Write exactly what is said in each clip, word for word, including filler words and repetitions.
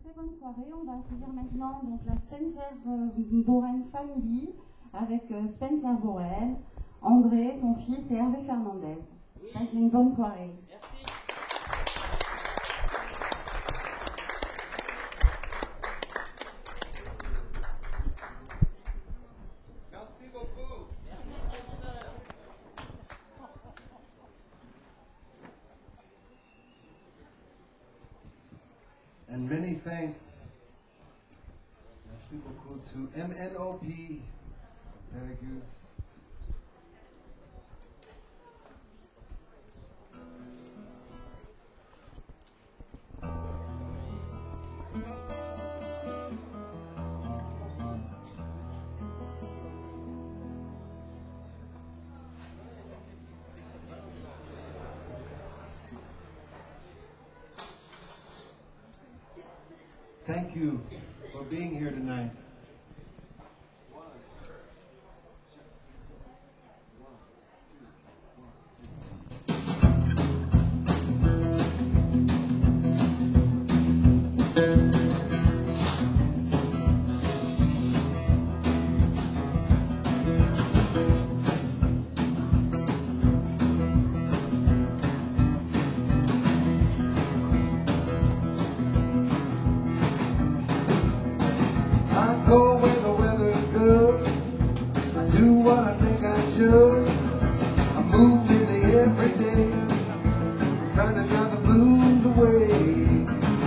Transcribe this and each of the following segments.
très bonne soirée. On va accueillir maintenant donc, la Spencer euh, Boren Family avec euh, Spencer Boren, André, son fils et Hervé Fernandez. Oui. Passez une bonne soirée. Merci. Merci beaucoup. Merci Spencer. And many thanks. Merci beaucoup to M N O P. Very good. Thank you for being here tonight. I go where the weather's good. I do what I think I should. I move nearly every day, trying to drive the blues away.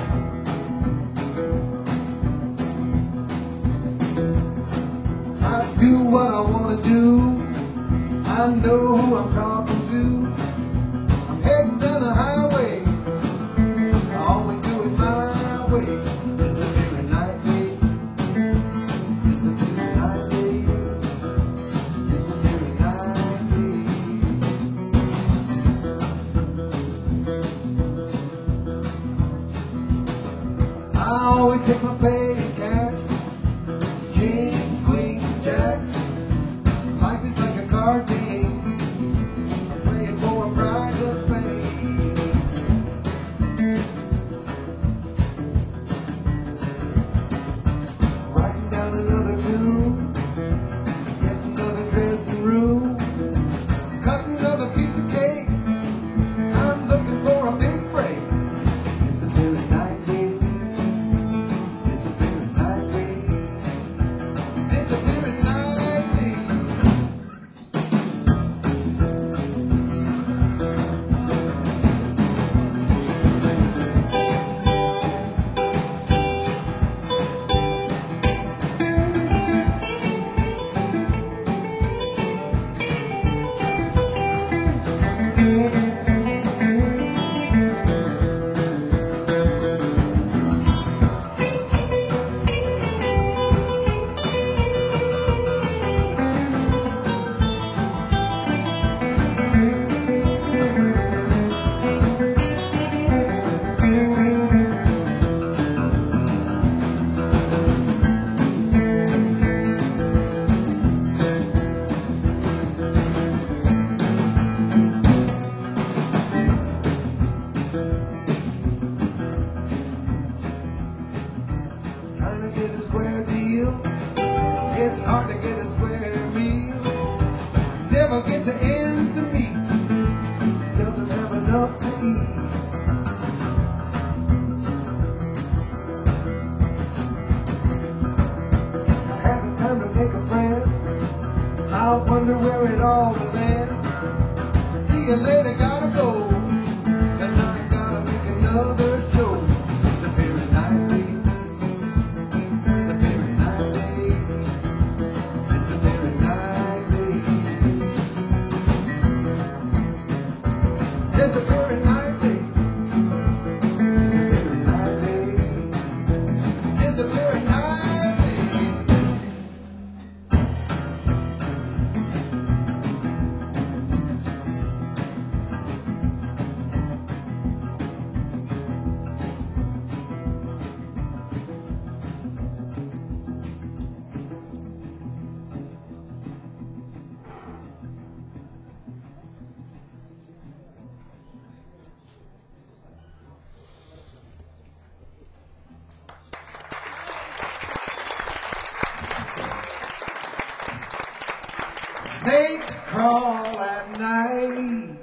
I do what I want to do. I know who I'm talking to. I'm heading down the highway. I always do it my way. It's a very night day. It's a very night day. It's a very night day. I always take my pay in cash. Kings, queens, jacks. Life is like a card game. I'm playing for a prize of fame. Writing down another tune, getting another dressing room, cutting another piece of cake. I'm looking for a big break. It's a very night day. It's a very night day. It's a very night day. Trying to get a square deal. It's hard to get a square meal. Never get the ends to meet. Seldom have enough to eat. I haven't time to make a friend. I wonder where it all will end. See you later, gotta go. Cause I gotta make another show. It's a very night day. It's a very night day. It's a very night day. It's a very night day. It's a very night day. It's a very night day. Snakes crawl at night,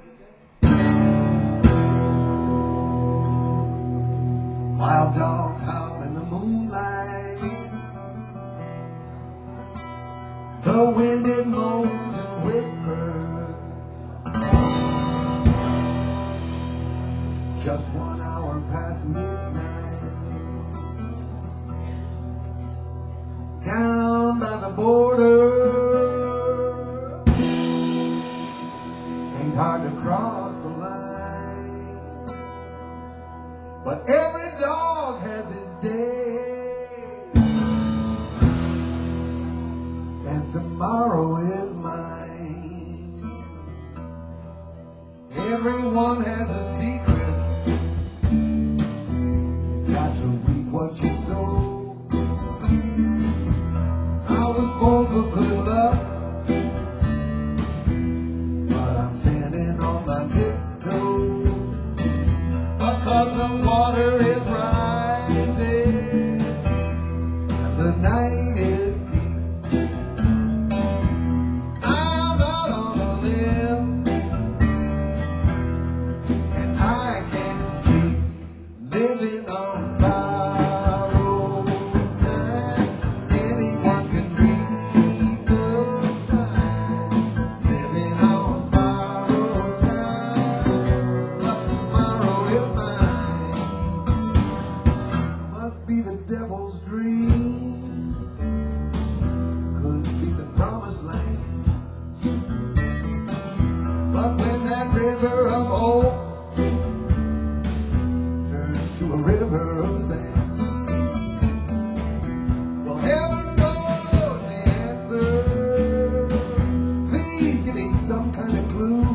wild dogs howl in the moonlight. The wind it moans and whispers. Just one hour past midnight. Down by the border, ain't hard to cross the line. But every dog has his day, and tomorrow is mine. Everyone has a secret, got to reap what you sow. I was born for good luck, but I'm standing on my tiptoes, because the water is rising and the night is deep. I'm out on a limb and I can't sleep, living on borrowed time. Anyone can read the sign, living on borrowed time, but tomorrow is mine. Must be the devil's dream, could be the promised land. But when that river of hope turns to a river of sand, well, heaven knows the answer. Please give me some kind of clue.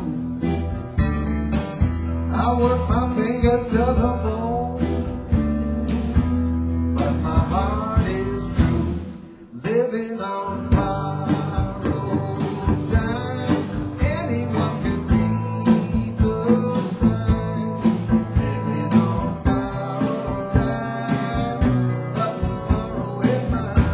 I work my fingers to the bone, but my heart is true, living on borrowed time. Anyone can read the sign, living on borrowed time, but tomorrow is mine.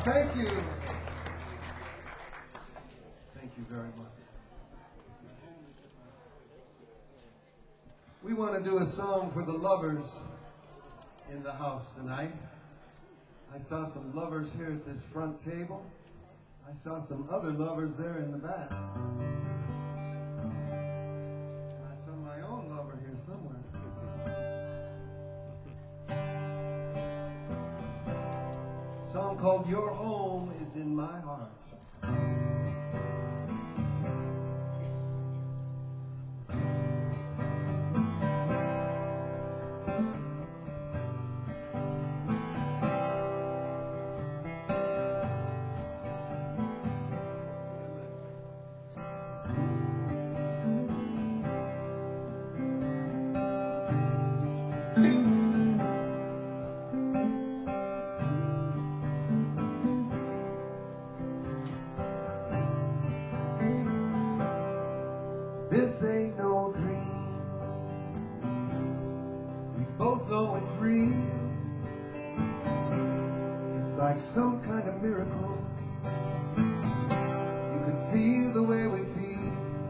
Thank you. Thank you very much. We want to do a song for the lovers in the house tonight. I saw some lovers here at this front table. I saw some other lovers there in the back. I saw my own lover here somewhere. A song called Your Home Is in My Heart. This ain't no dream. We both know it's real. It's like some kind of miracle. You can feel the way we feel.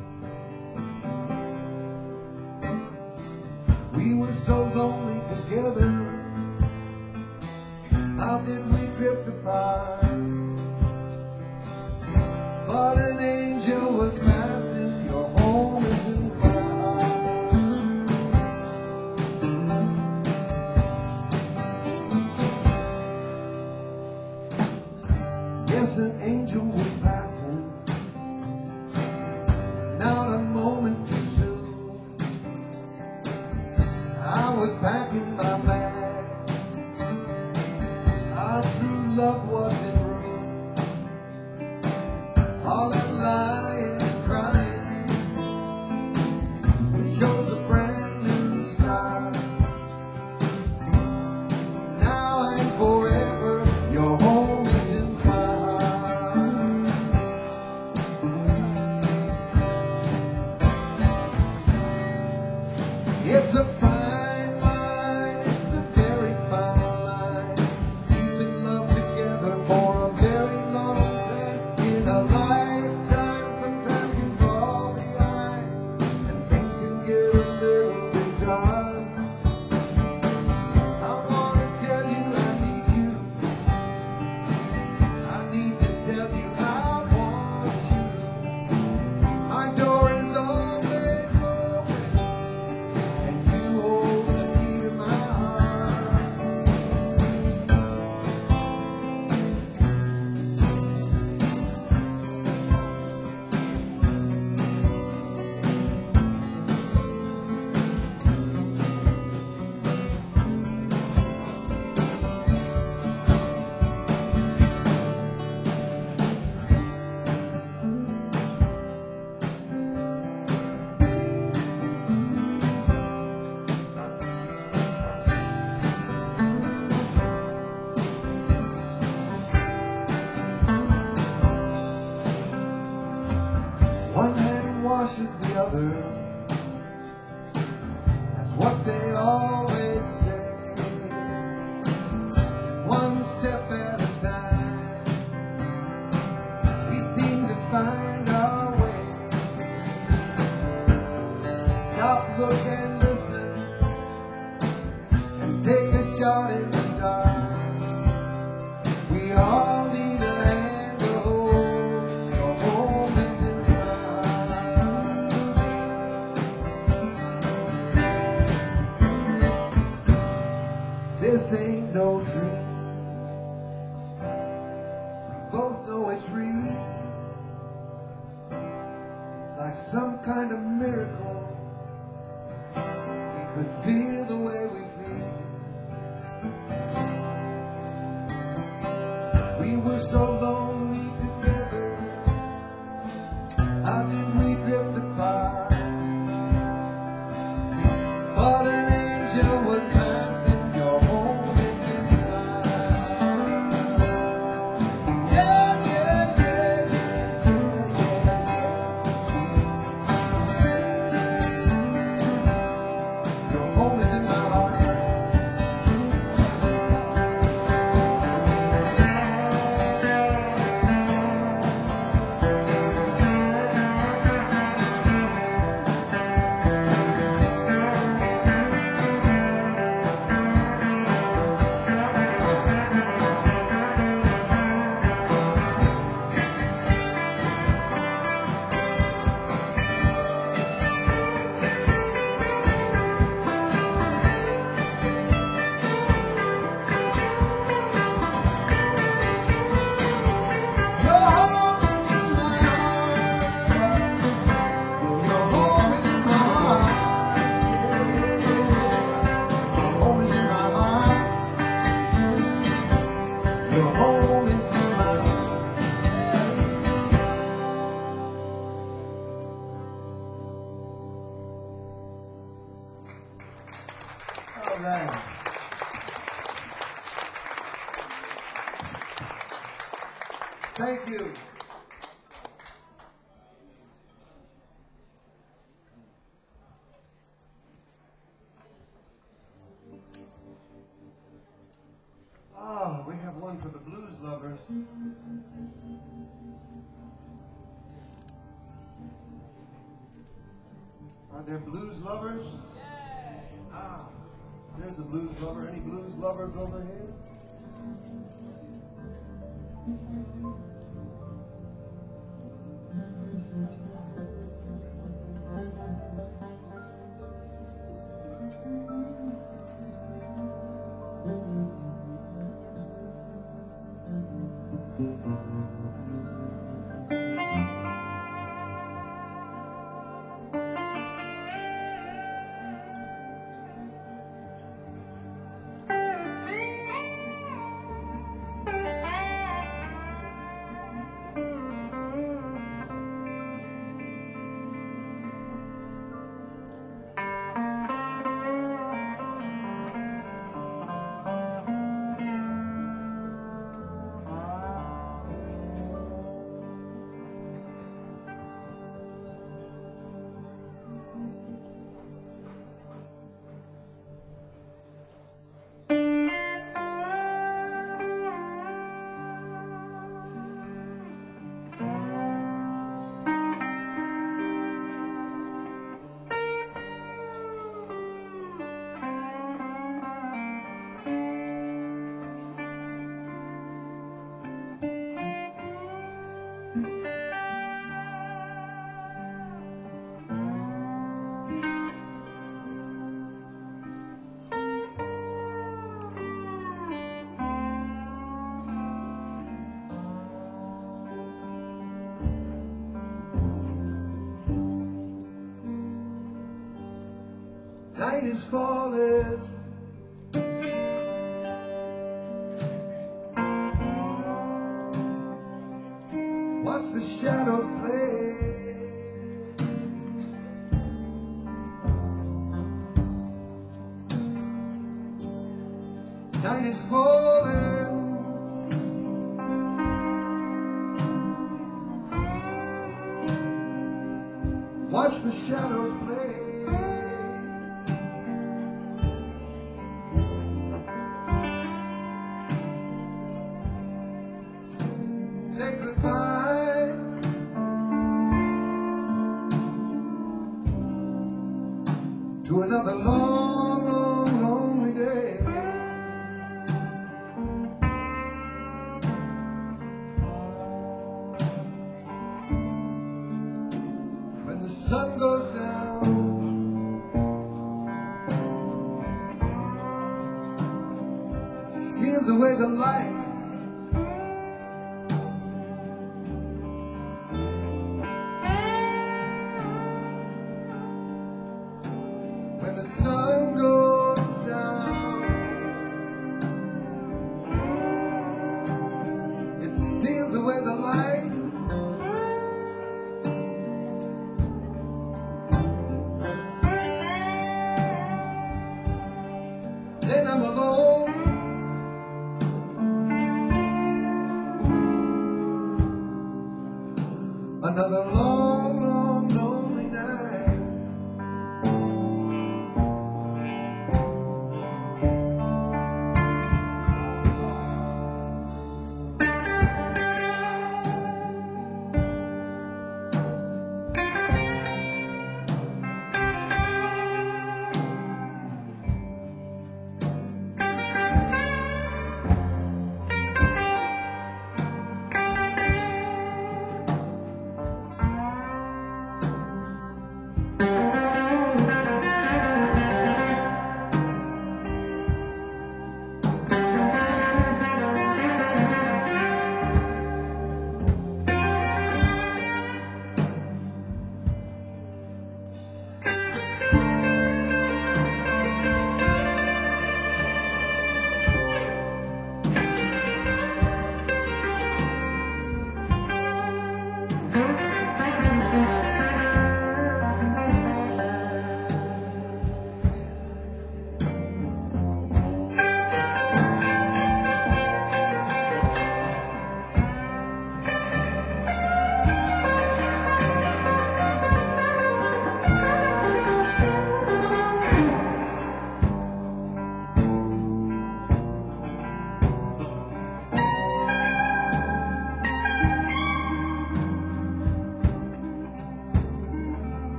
We were so lonely together. How did we drift apart? But an angel was passing. Your home is in my heart. Yes, an angel was passing. Not a moment too soon. I was packing my bag. Our true love was in room. All that lying and crying, we chose a brand new start. Now and forever, your home is in my heart. It's a fine line, it's a very fine line. Keeping love together for a very long time. In a lifetime, sometimes you fall behind, and things can get a little bit dark. I wanna tell you I need you. I need to tell you I want you. My door is always open, and you hold the key to my heart. One hand washes the other. That's what they always say. One step at a time, we seem to find our way. Stop, look, and listen, and take a shot in the dark. We all need a hand to hold. Your home is in my heart. This ain't no dream. We both know it's real. It's like some kind of miracle. We could feel the way we feel. We were so lonely together. How did we drift apart? But an angel was passing. Your home is in my heart. Yeah, yeah, yeah, yeah, yeah, yeah. Your home is in my All right. Thank you. Ah, we have one for the blues lovers. Are there blues lovers? Ah, there's a blues lover. Any blues lovers over here? Night is falling. Watch the shadows play. Night is falling. Watch the shadows play. Say goodbye to another long, long, lonely day. When the sun goes down, it steals away the light. When the sun goes down, it steals away the light. Then I'm alone. Another long, long, lonely night.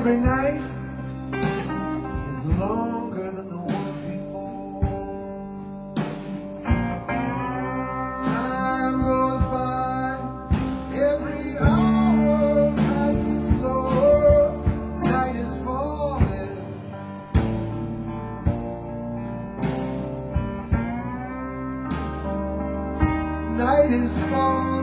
every night is longer than the one before. Time goes by, every hour passes slower. Night is falling. Night is falling.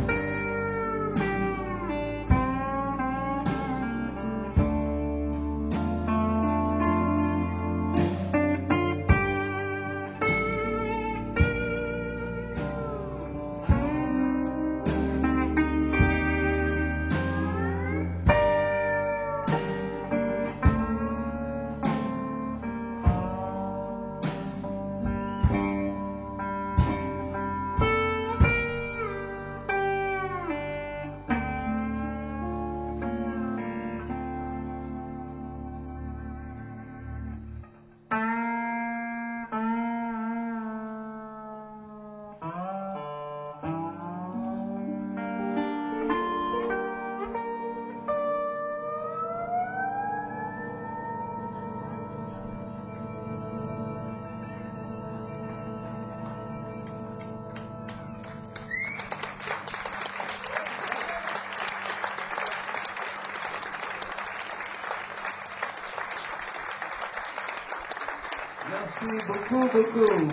Merci beaucoup, beaucoup.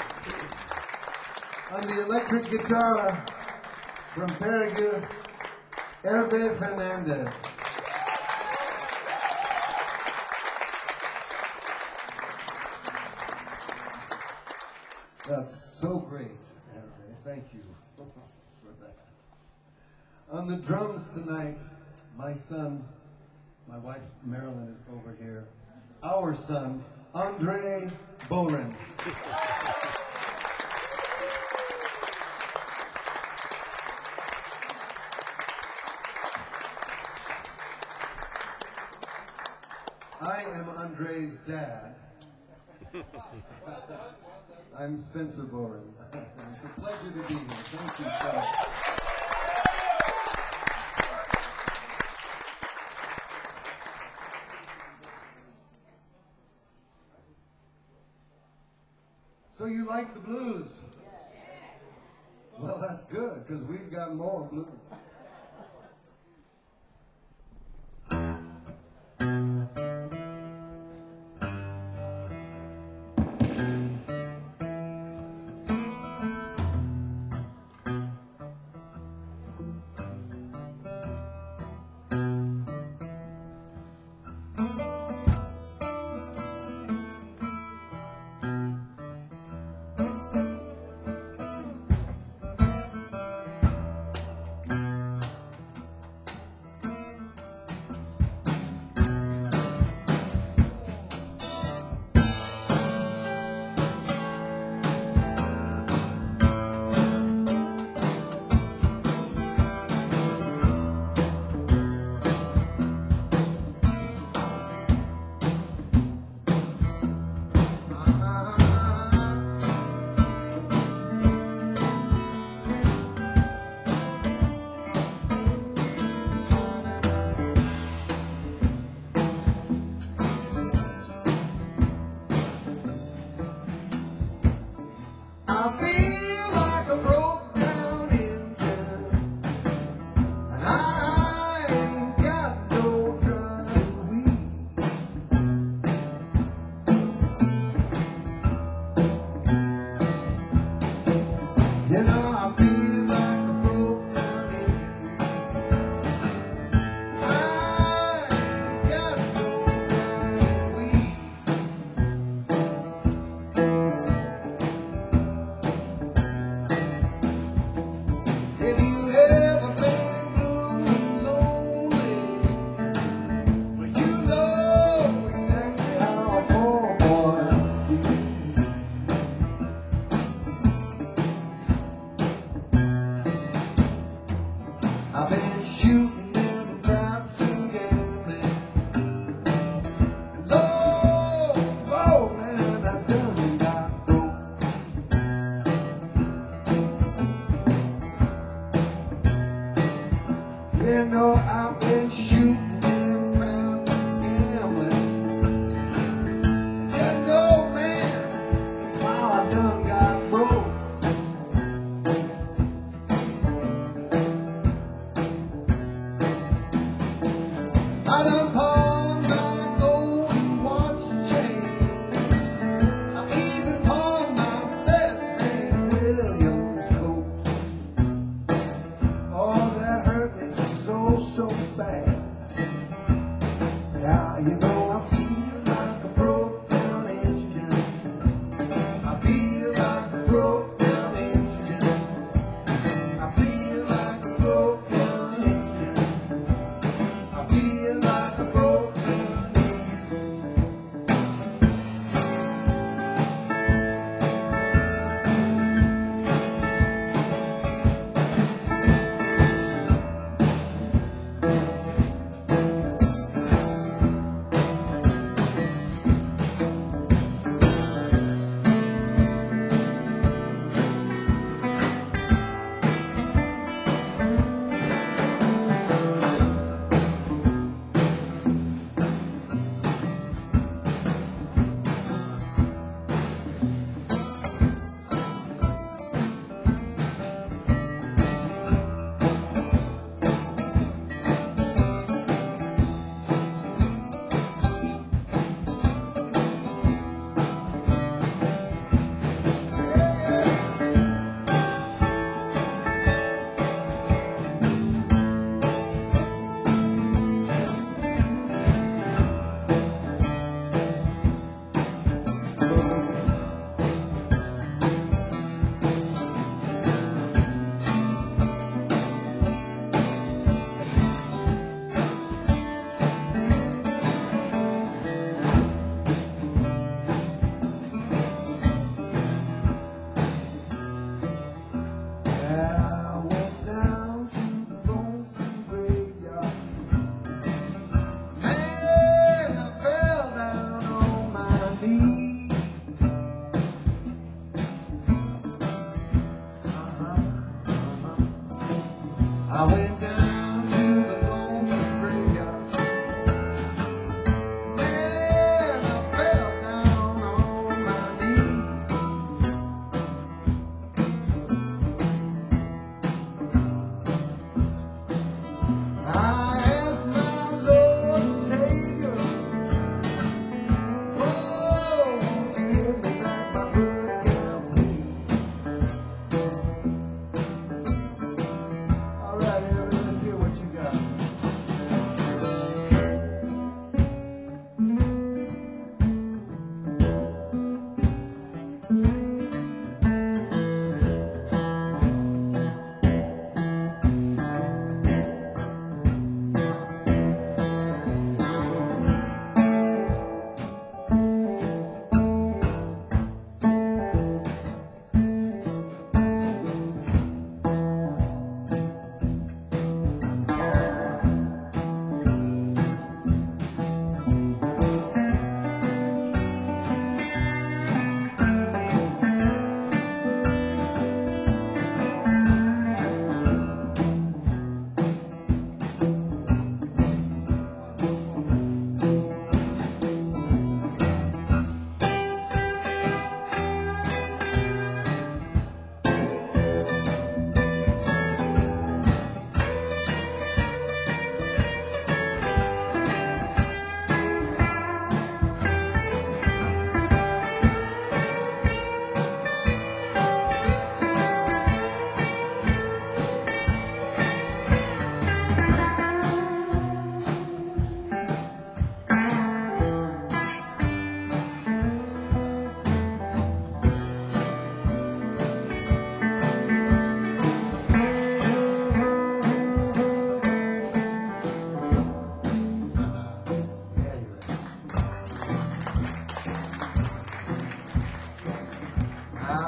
On the electric guitar from Paraguay, Hervé Fernandez. That's so great, Hervé. Thank you for that. On the drums tonight, my son, my wife Marilyn is over here. Our son, Andre Bolin. I am Andre's dad. I'm Spencer Boren. It's a pleasure to be here. Thank you so much. So you like the blues? Well, that's good, because we've got more blues.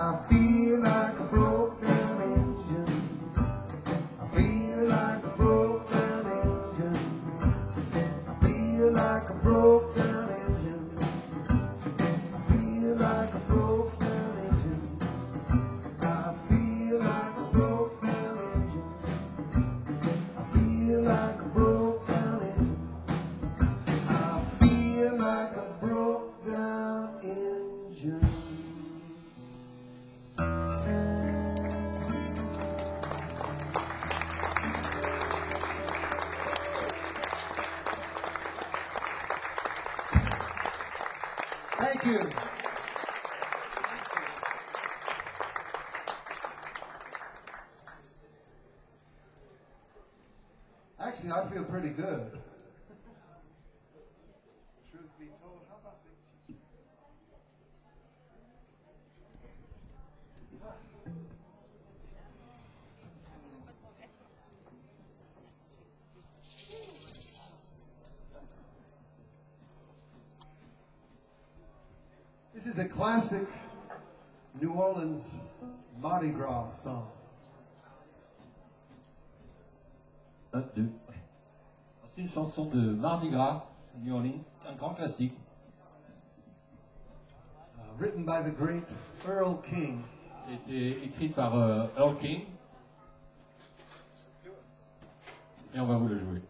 I feel like a broke down engine. I feel like a broke down engine. I feel like a broke down engine. I feel like a broke down engine. I feel like a broke down engine. I feel like a broke down engine. I feel like a broke down engine. Thank you. Actually, I feel pretty good. Truth be told, how about this? This is a classic New Orleans Mardi Gras song. Un, deux. C'est une chanson de Mardi Gras, New Orleans, un grand classique. Uh, written by the great Earl King. C'était écrit par euh, Earl King. Et on va vous le jouer.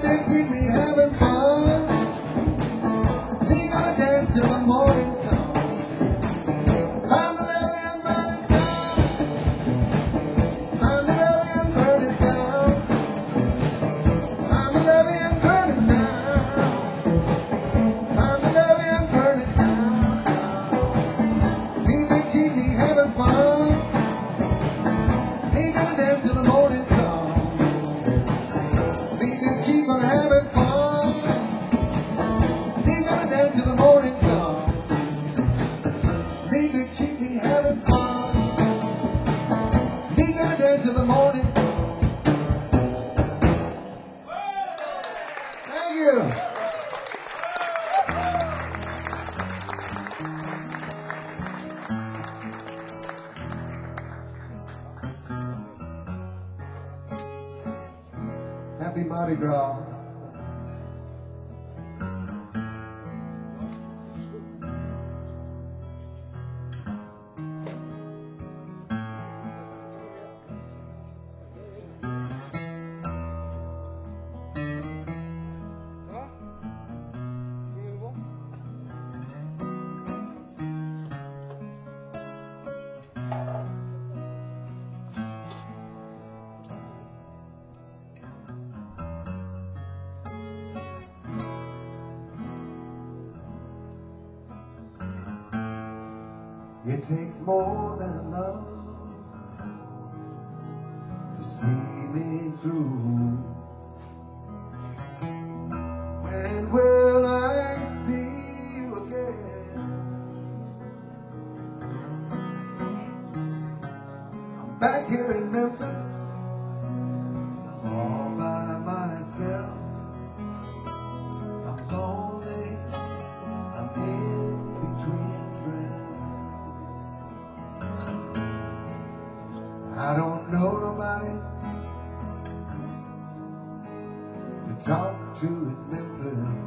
they keep me having fun. We gonna dance till the morning comes. I'm the lily and burn it down. I'm the lily and burn it down. I'm the lily and burn it down. I'm the lily and burn it down. We they keep me having fun. We gonna dance till the morning comes. We can keep on having fun. We gonna dance till the morning comes. We can keep me having fun. We gonna dance till the morning comes. Thank you. Happy Mardi Gras. It takes more than love to see me through. When will I see you again? I'm back here in Memphis, all by myself. I'm lonely, I'm in between friends. I don't know nobody to talk to in Memphis.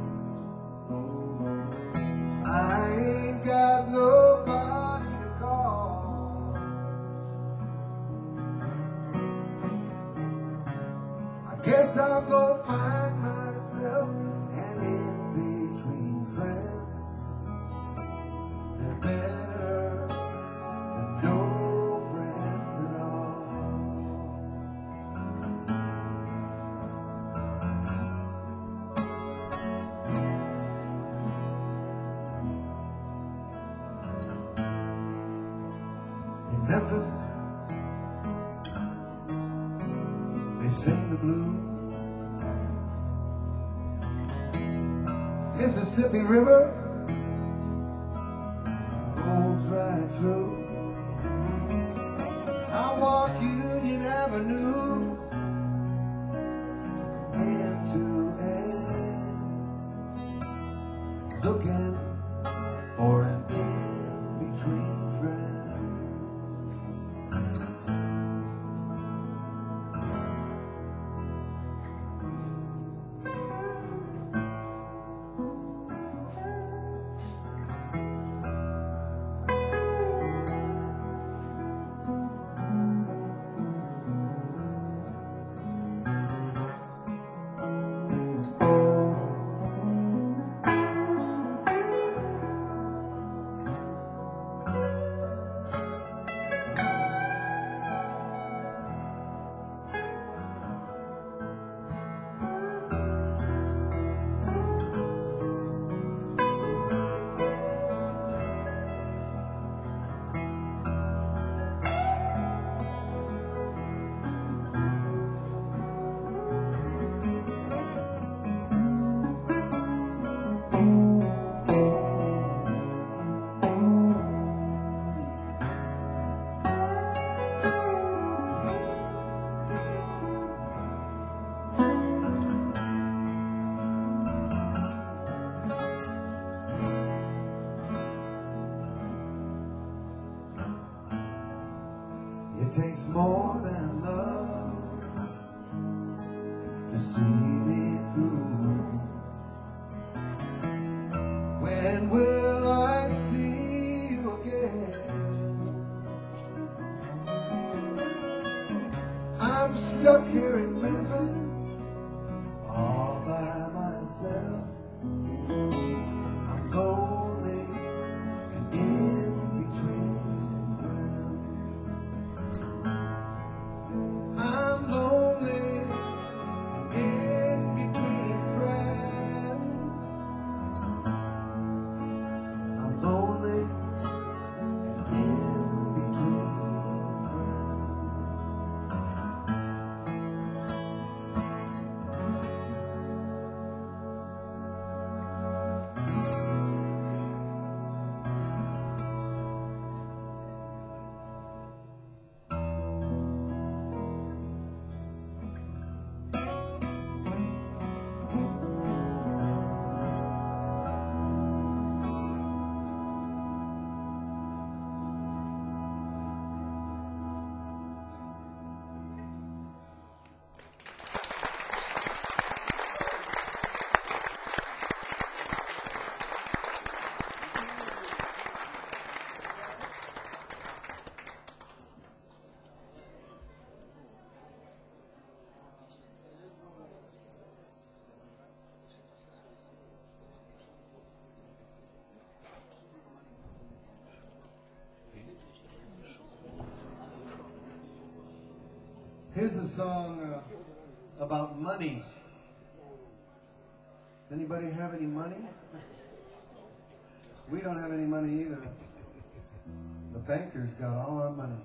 I ain't got nobody to call. I guess I'll go find myself an in-between friend. They're better than no friends at all. In Memphis, they sing the blues. Mississippi River rolls right through. I walk Union Avenue end to end, looking for an in-between friend. It takes more than love to see me through. When will I see you again? I'm stuck here in Memphis all by Here's a song uh, about money. Does anybody have any money? We don't have any money either. The bankers got all our money.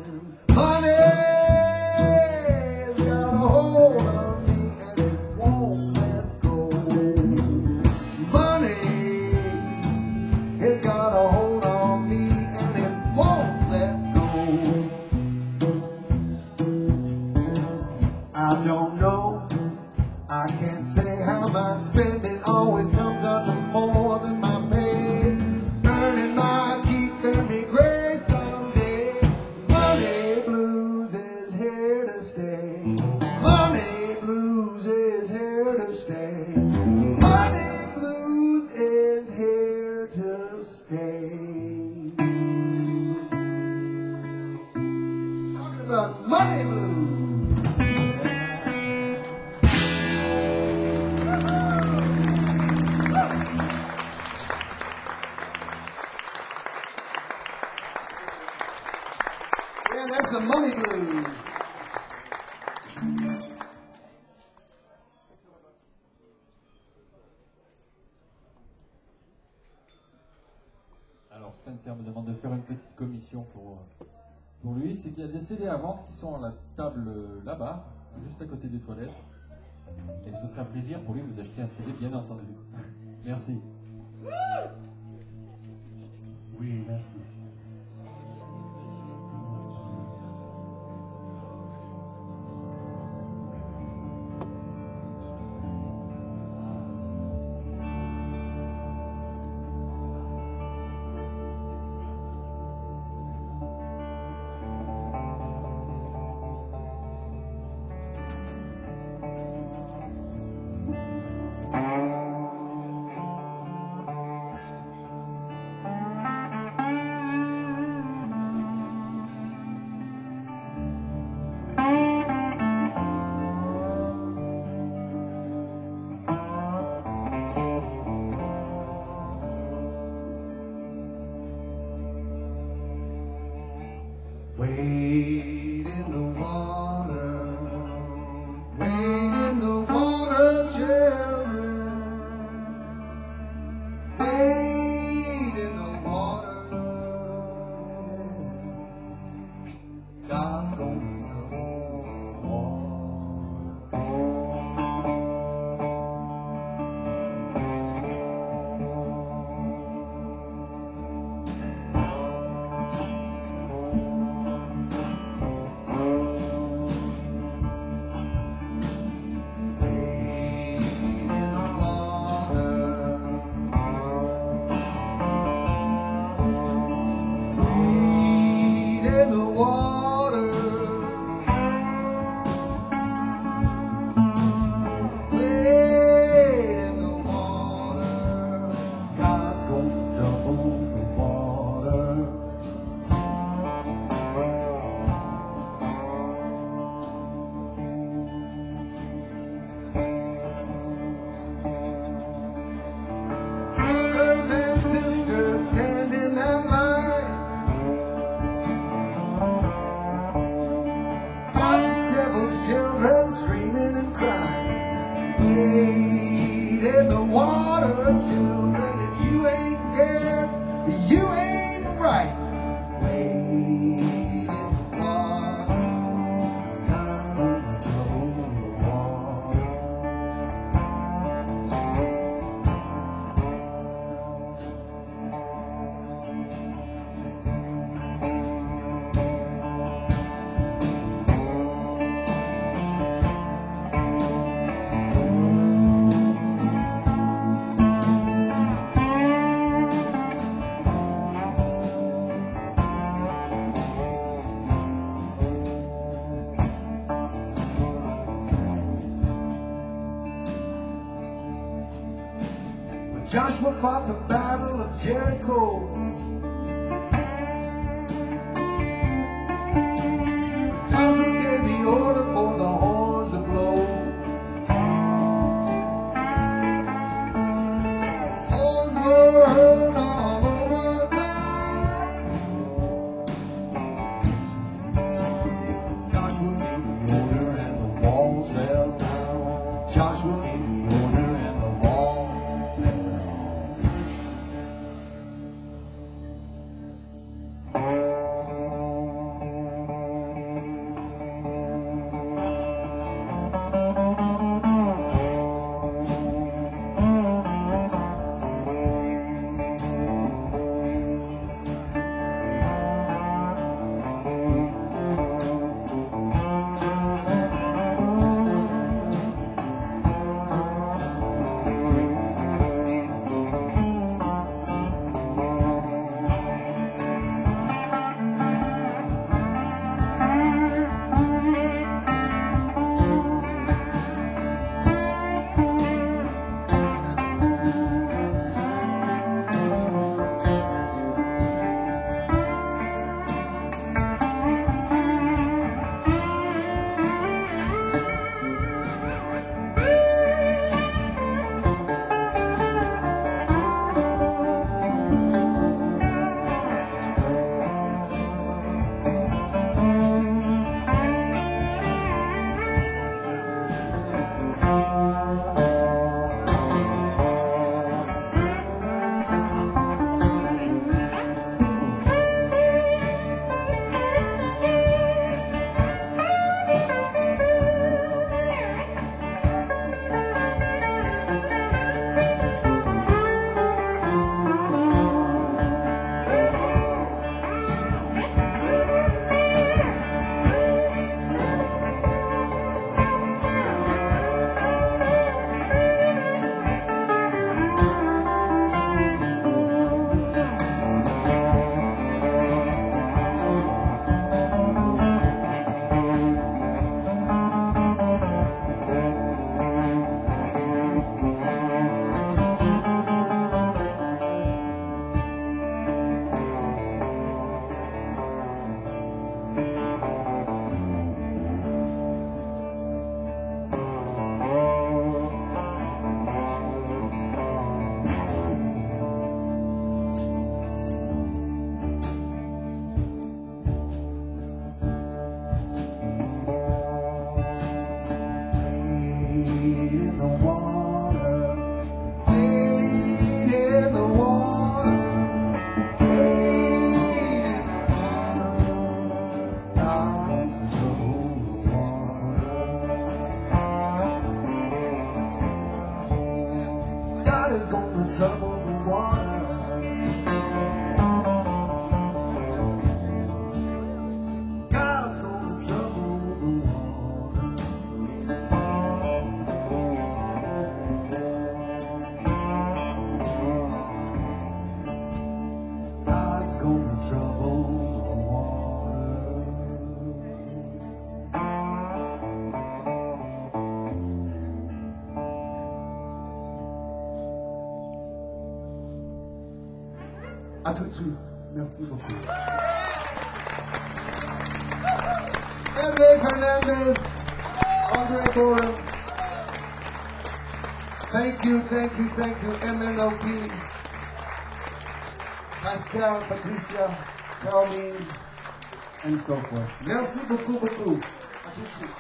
Money's got a hold on me and it won't know. I can't say how my spending always comes out to more than my pay. Earning my keep and me gray someday. Money blues is here to stay. Money blues is here to stay. Money blues is here to stay. Talking about money blues. Yeah, that's the money blues. Alors Spencer me demande de faire une petite commission pour, pour lui. C'est qu'il y a des C D à vendre qui sont à la table là-bas, juste à côté des toilettes. Et ce serait un plaisir pour lui de vous acheter un C D, bien entendu. Merci. Oui, merci. Wade in the water, wade in the water, children. Wade in the water. God's gonna trouble the water. In the water, wade in the water. God's gonna trouble the water. Brothers and sisters stand in that line. Children screaming and crying. Wade in the water, children. If you ain't scared, you ain't right. Wade in the water. God's gonna trouble the water. Joshua fought the battle of Jericho. Joshua gave the order for the horns to blow. Horns were heard all over town. Joshua gave the order and the walls fell down. Joshua gave the order and the walls fell down. in the water, wade in the water, wade in the water, down the water. God is gonna trouble the water. God's gonna trouble the water. God's gonna trouble the water. À tout de suite. Merci beaucoup. Hervé Fernandez, Andre Boren. Thank you, thank you, thank you, M N O P. Pascal, Patricia, Caroline, and so forth. Merci beaucoup, beaucoup. À tout de suite.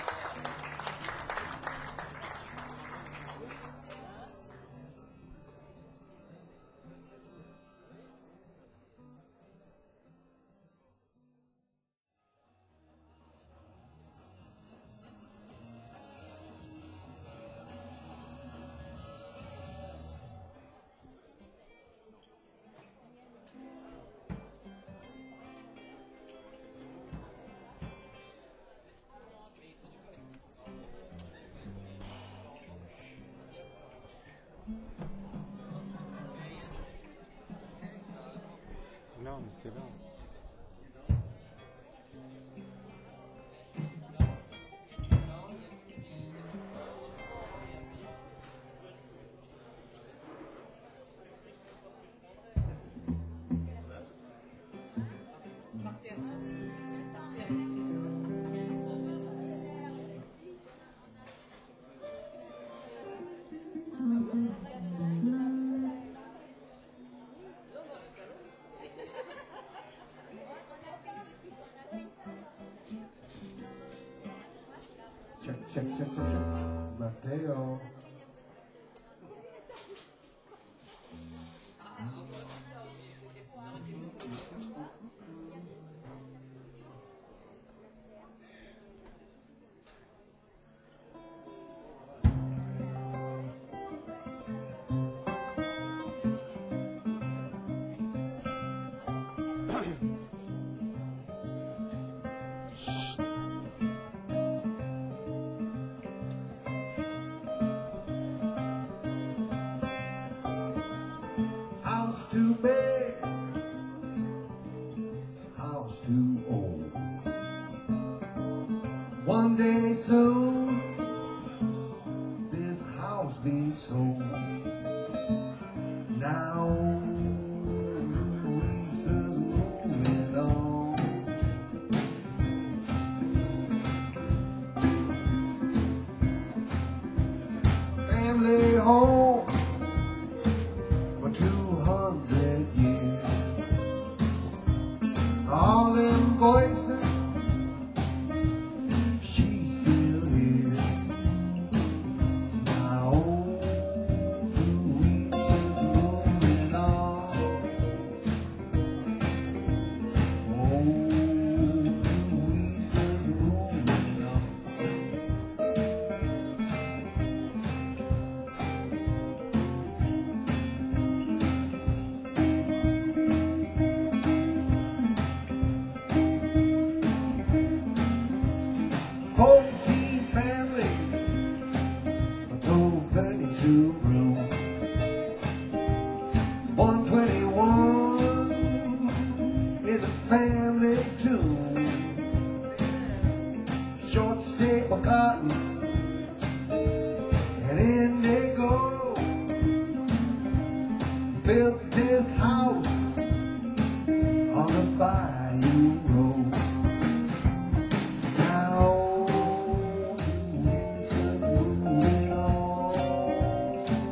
Non, mais c'est là. Check, check, check, check, check. Matteo. House too big, house too old. One day soon, this house be sold. Now, Lisa's moving on. Family home for two hundred years. All them voices, she's still here. Now old Louisa's moving on. Old Louisa's moving on. Fourteen family, but no thirty-two room. One twenty-one is a family tune. Short stick for cotton, and in they go. Built this house on the bayou road. Now Lisa's moving on.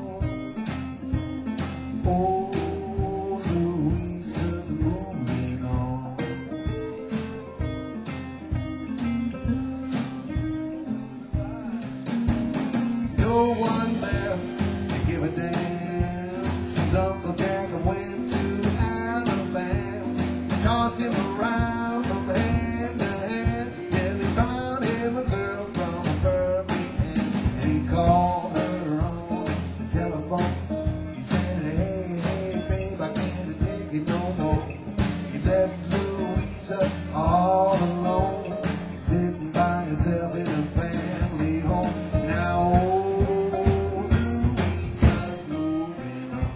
no one left to give a damn. Since Uncle Jack went to Alabama, tossed him around from hand to hand, till he found him a girl from Birmingham, and he called her on the telephone. He said, hey, hey, babe, I can't take it no more. He left Louisa all alone, sitting by herself in a family home. Now old Louisa's moving on.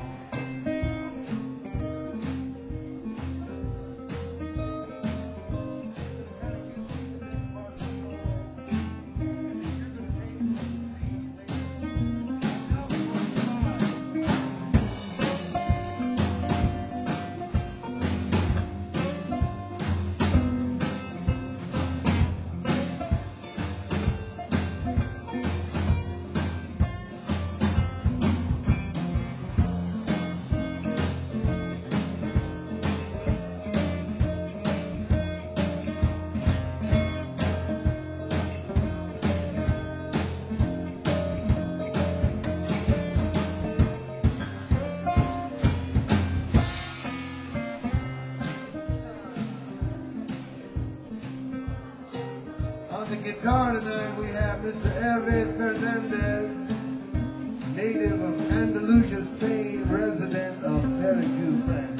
On the guitar tonight we have Mister Hervé Fernandez, native of Andalusia, Spain, resident of Perigueux, France.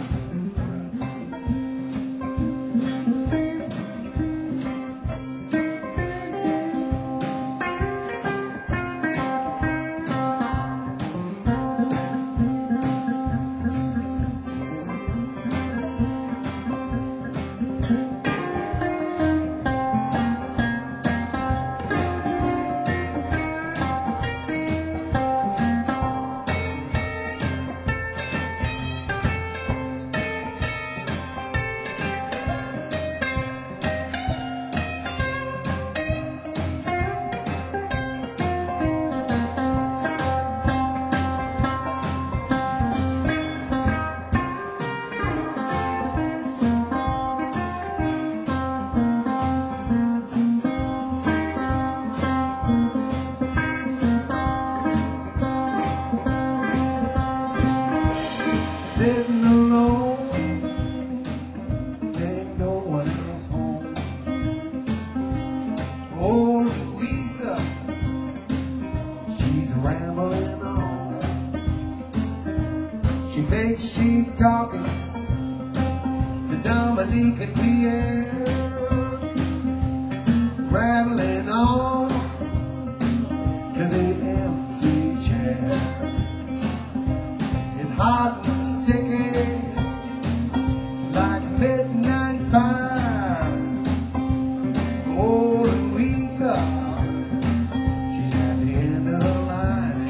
Sitting alone, there ain't no one else home. Oh, Louisa, she's rambling on. She thinks she's talking to Dominique and Pierre, rattling on to the empty chair. It's hot and sticky like midnight fire. Oh, Louisa, she's at the end of the line.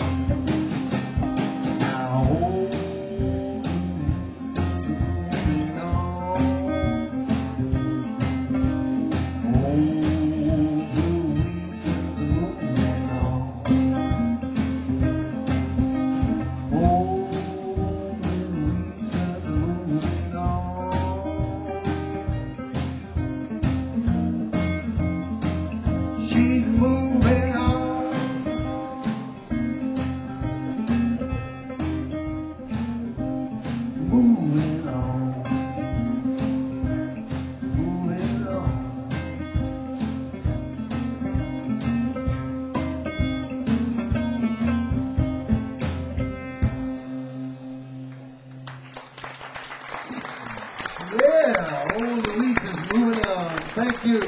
Now, oh, Louisa's moving on. Oh, Louisa's moving on. Oh, Louisa's moving on. She's moving on. Moving on. Moving on. Yeah, old Louisa's moving on. Thank you.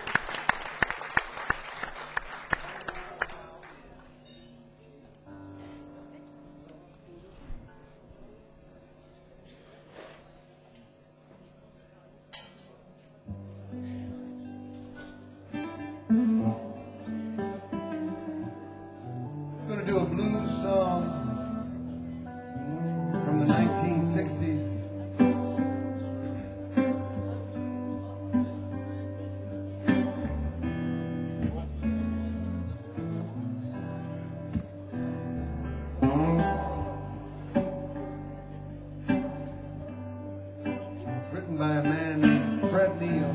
I'm gonna do a blues song from the nineteen sixties. Written by a man named Fred Neil.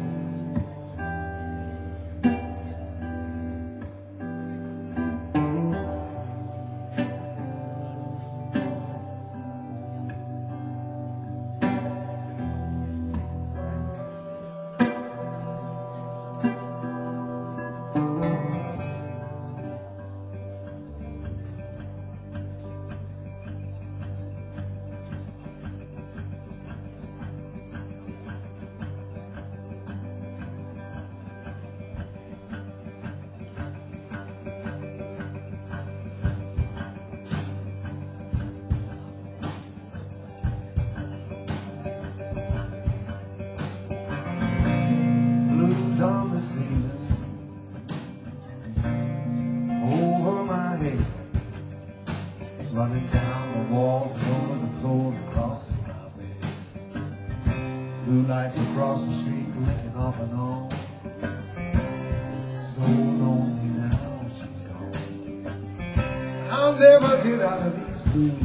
running down the walls, over the floor, across my bed. Blue lights across the street, blinking off and on. It's so lonely now she's gone. I'll never get out of these blues.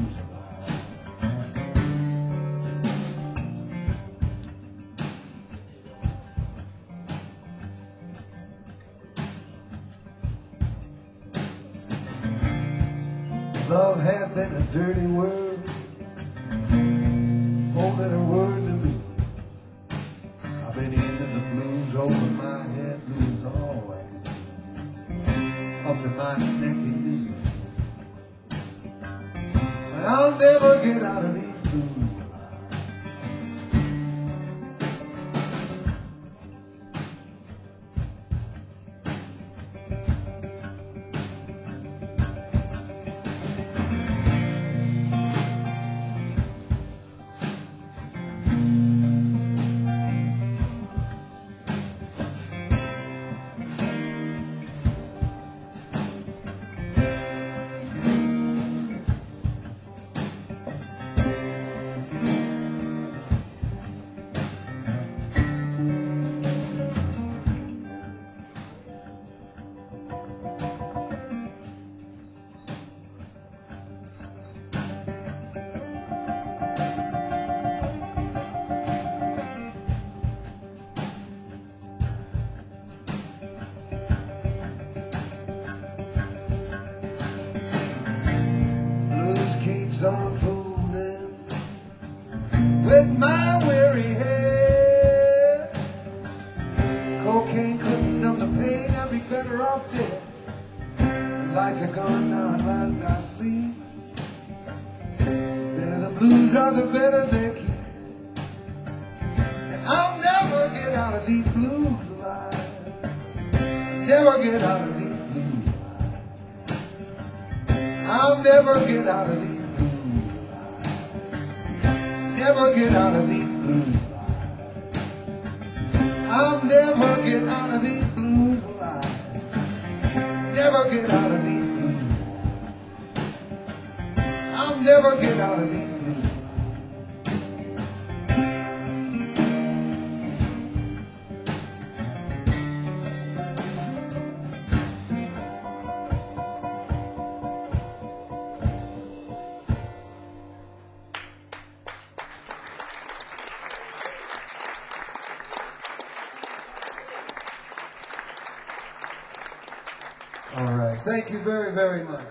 Love had been a dirty word, four-letter word to me. I've been into the blues over my head, blues all I can see, up to my neck in misery. But I'll never get out of these blues. Unfolding with my weary head. Cocaine couldn't numb the pain, I'd be better off dead. The lights are gone now, at last I sleep. Better the blues are, the better they keep. And I'll never get out of these blues alive. Never get out of these blues alive. I'll never get out of these. Never get out of these blues. I'll never get out of these blues alive. Never get out of these blues. I'll never get out of these blues. All right. Thank you very, very much.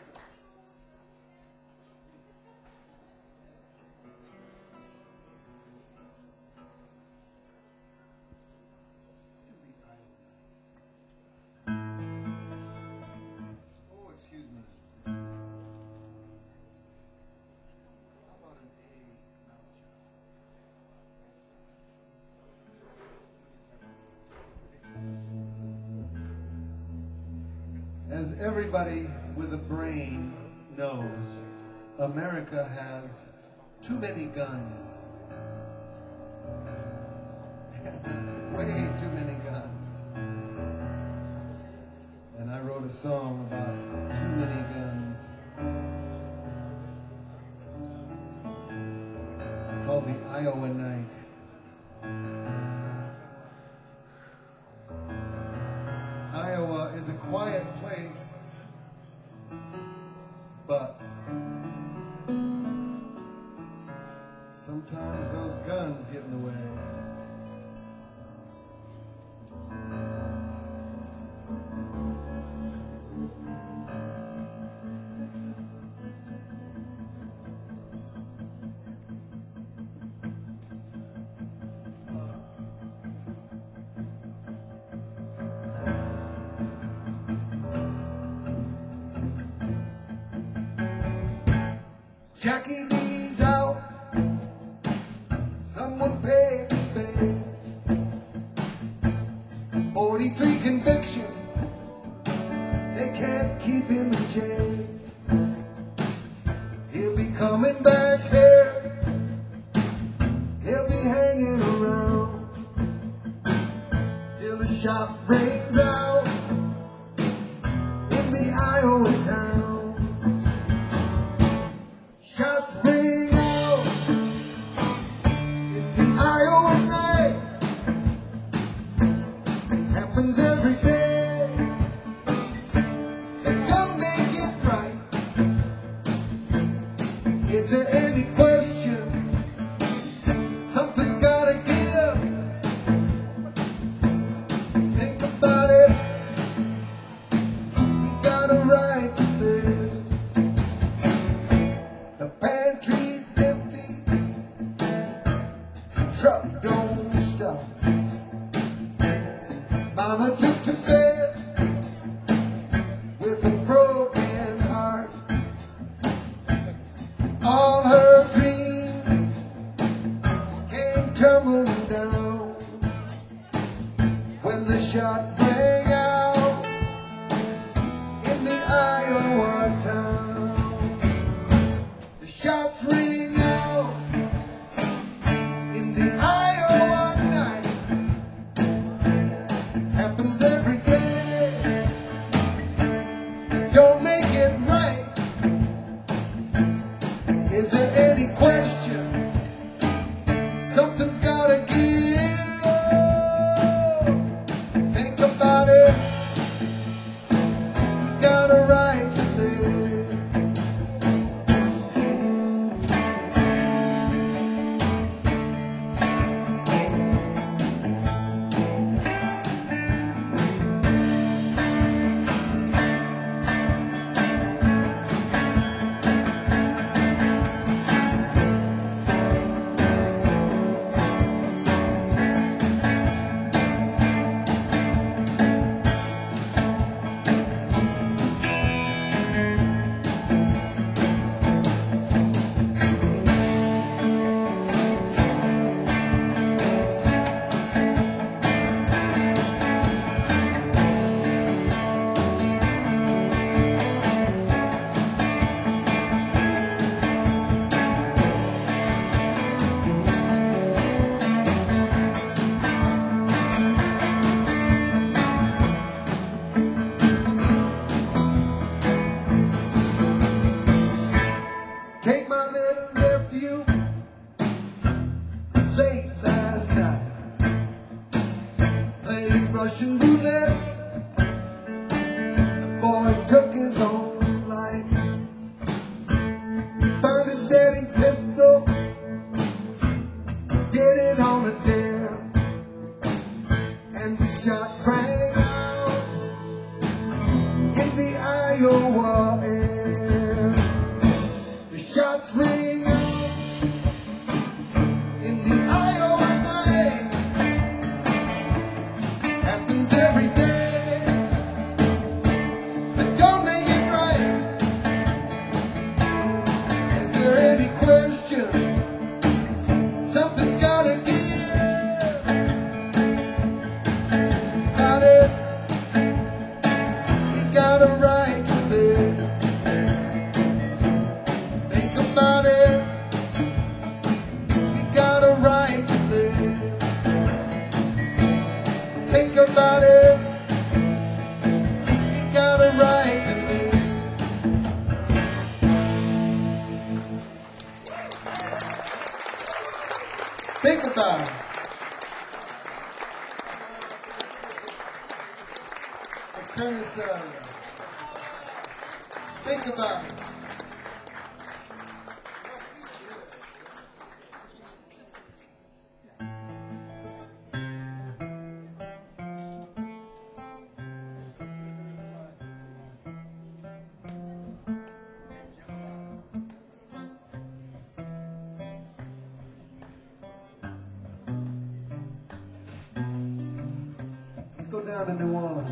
Oh, excuse me. How about an A? As everybody with a brain knows, America has too many guns. Way too many guns. And I wrote a song about too many guns. It's called The Iowa Night. Iowa is a quiet place, but sometimes those guns get in the way. Jackie Lee's out, someone pay the bail. Forty-three convictions, they can't keep him in jail. He'll be coming back here, he'll be hanging around till the shot rings out in the Iowa town. air. The shots ring out in the Iowa night. Happens every day, but don't make it right. Is there any question? Something's gotta give. Got it. You got a right to live. Think about it. You got a right to live. Think about it. You got a right to live. Think about it. I'll turn this uh, think about it. Let's go down to New Orleans.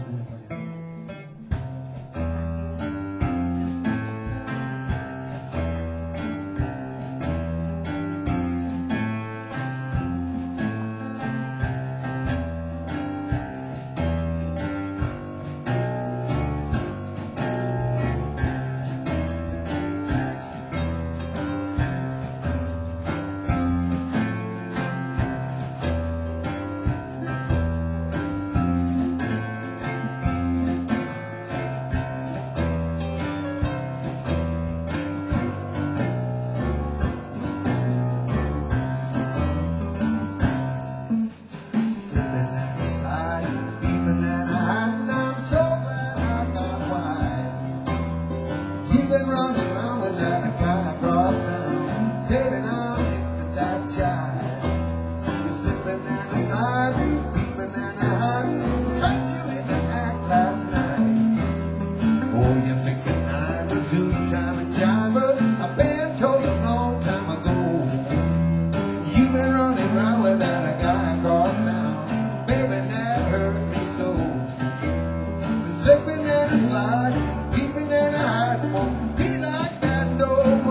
Slipping and a slide, peeping and a hide, won't be like that no more.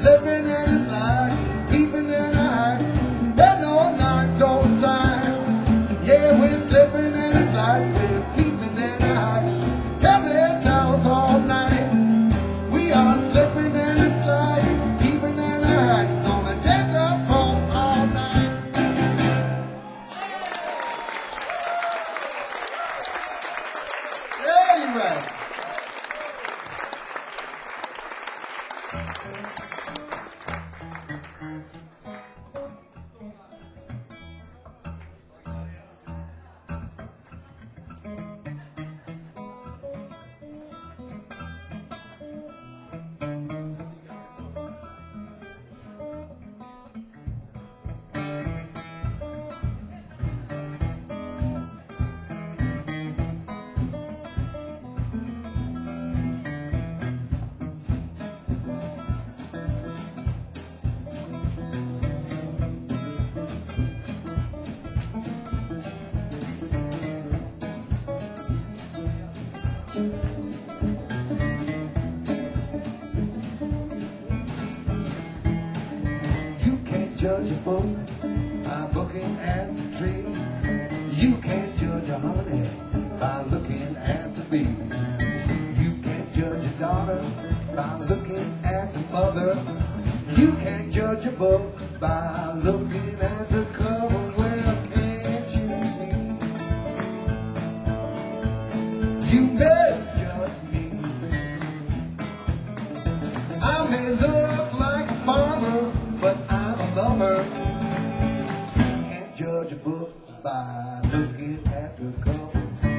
slipping and a sliding, peeping and a hiding. There's no night, don't sign. Yeah, we're slipping and a sliding, we're peeping and a hiding. Cabinet house all night. We are slipping and a sliding, peeping and a hiding. On a dance up all night. Anyway. Judge a book by looking at the tree. You can't judge a honey by looking at the bee. You can't judge a daughter by looking at the mother. You can't judge a book by looking at the cover. Well, can't you see? You misjudge me. I may look like a farmer, but I'm a lover. You can't judge a book by looking at the cover.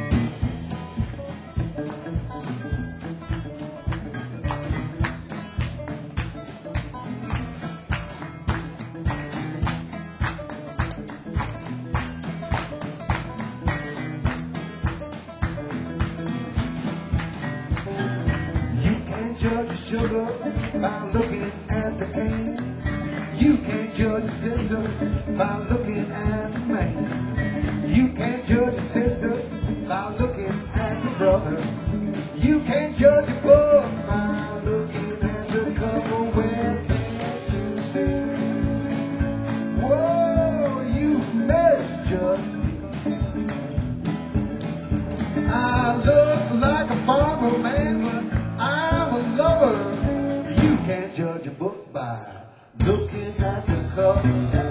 You can't judge a sugar by looking at the cane. You can't judge a sister by looking at the man. You can't judge a sister by looking at the brother. You can't judge a book by looking at the cover. Well, can't you see? Whoa, you misjudged me. I look like a farmer man, but I'm a lover. You can't judge a book by looking at the cover.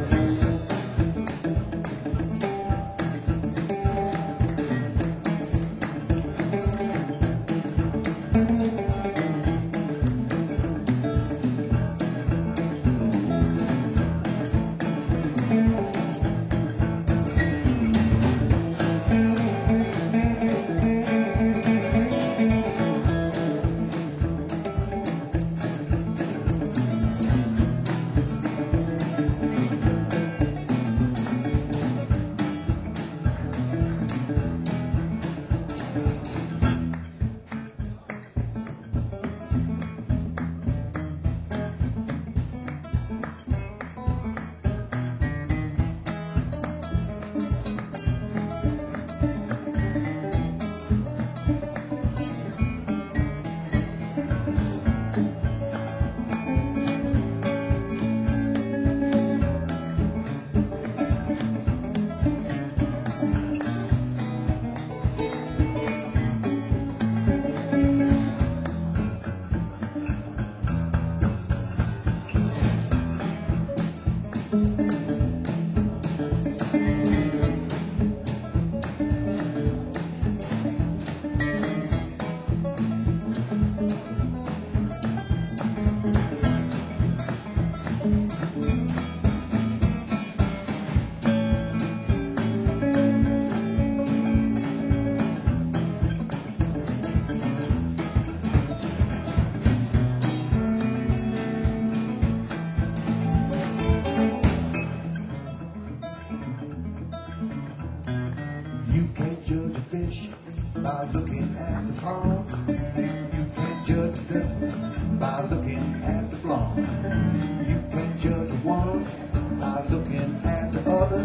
You can't judge a fish by looking at the pond. You can't judge a fish by looking at the blonde. You can't judge one by looking at the other.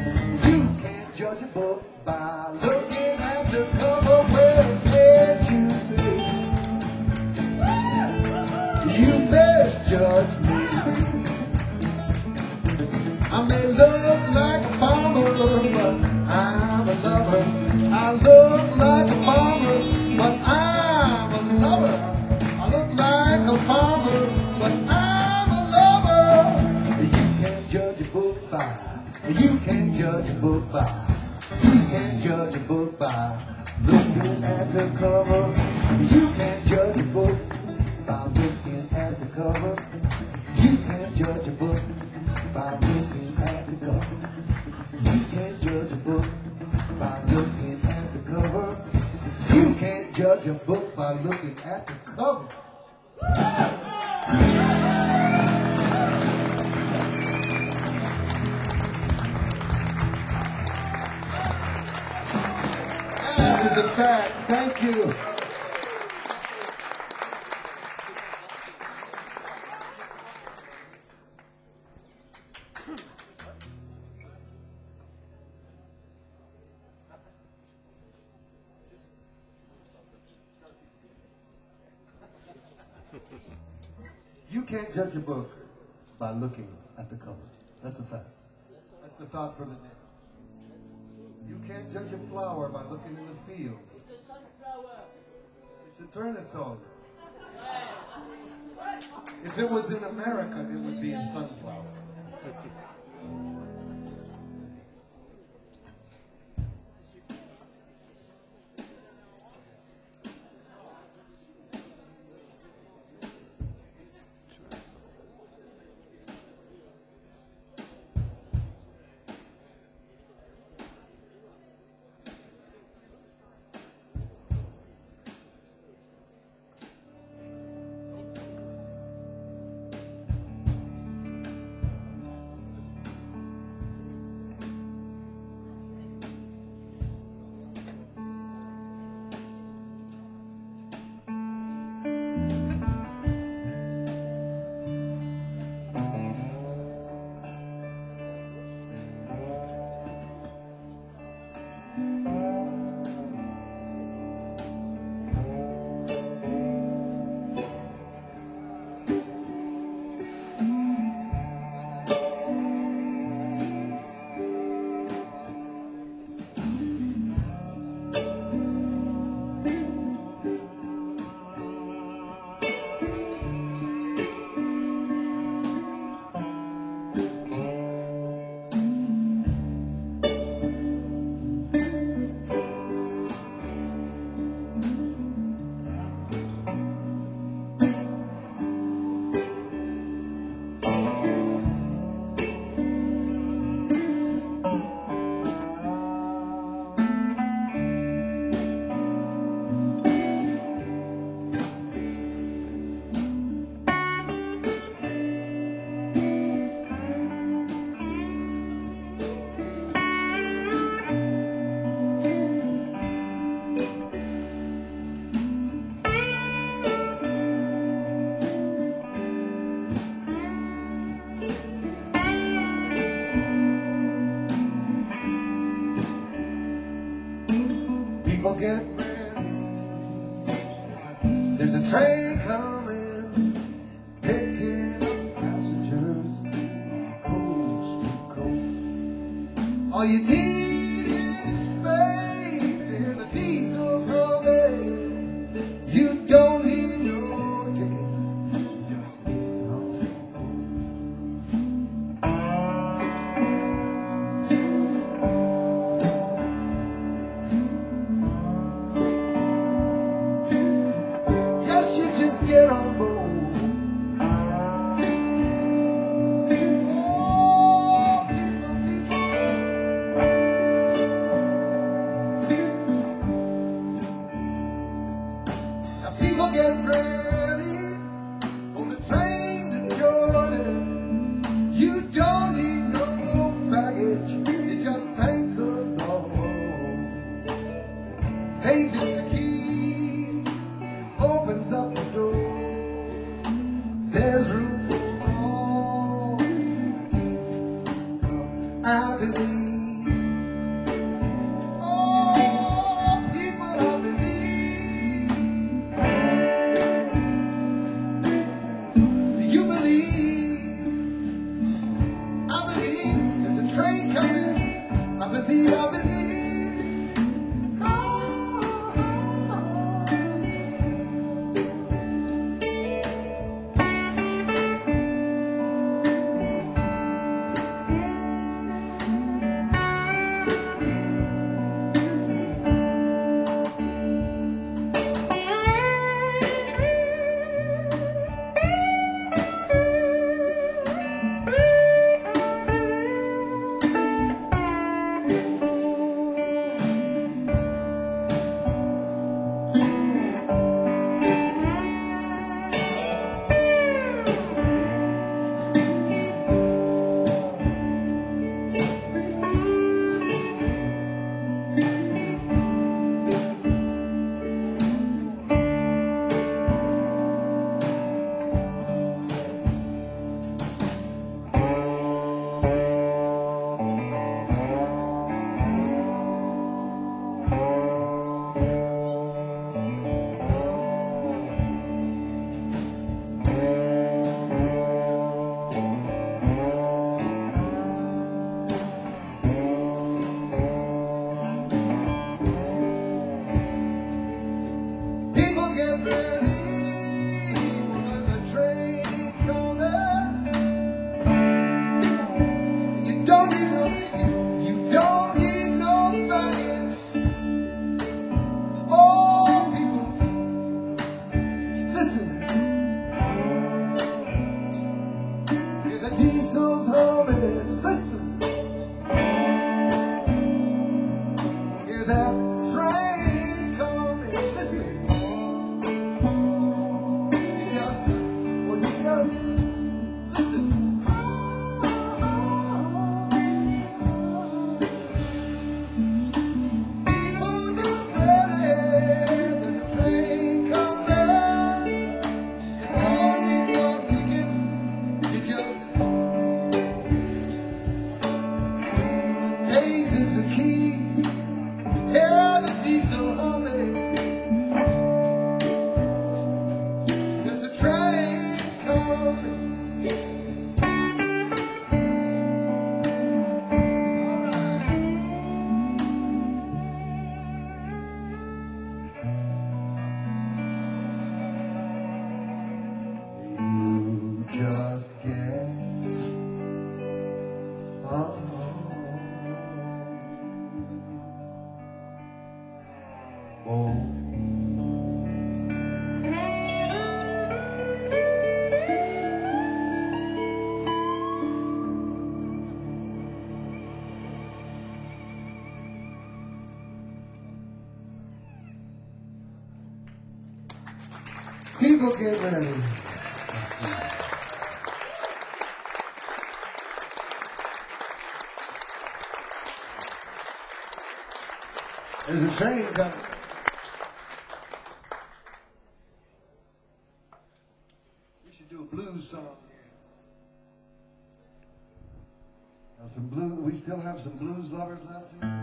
You can't judge a book by looking at the cover. Well, can't you see? You misjudged me. I may look like a farmer, but I'm a lover. I look like a farmer, but I'm a lover. I look like a farmer, but I'm a lover. You can't judge a book by, you can't judge a book by, you can't judge a book by looking at the cover. You can't judge a book by looking at the cover. You can't judge a book by looking at the cover. You can't judge a book by looking at the cover. You can't judge a book by looking at the cover. That is a fact. Thank you. You can't judge a book by looking at the cover. That's a fact. That's the thought for the day. You can't judge a flower by looking in the field. It's a sunflower. It's a tournesol. If it was in America, it would be a sunflower. People get ready. There's a train coming, picking up passengers, coast to coast. All you need is faith in the diesel's running. You don't need no ticket, just need no. Get on board. Oh, people, people. Now people get ready for the train to Jordan. You don't need no baggage. You just thank the Lord. Faith is the key. Opens up the door. There's room for all. I believe. Oh, people, I believe. Do you believe? that diesel's humming. Listen, hear that train coming. Listen, you just, well, you just listen. People get ready, there's a train coming. All in your ticket, you just. Faith is the key. Hear the diesel humming. There's a train coming. You just get on. Oh. People get ready. There's a train coming. We should do a blues song here. Have some blues. We still have some blues lovers left here.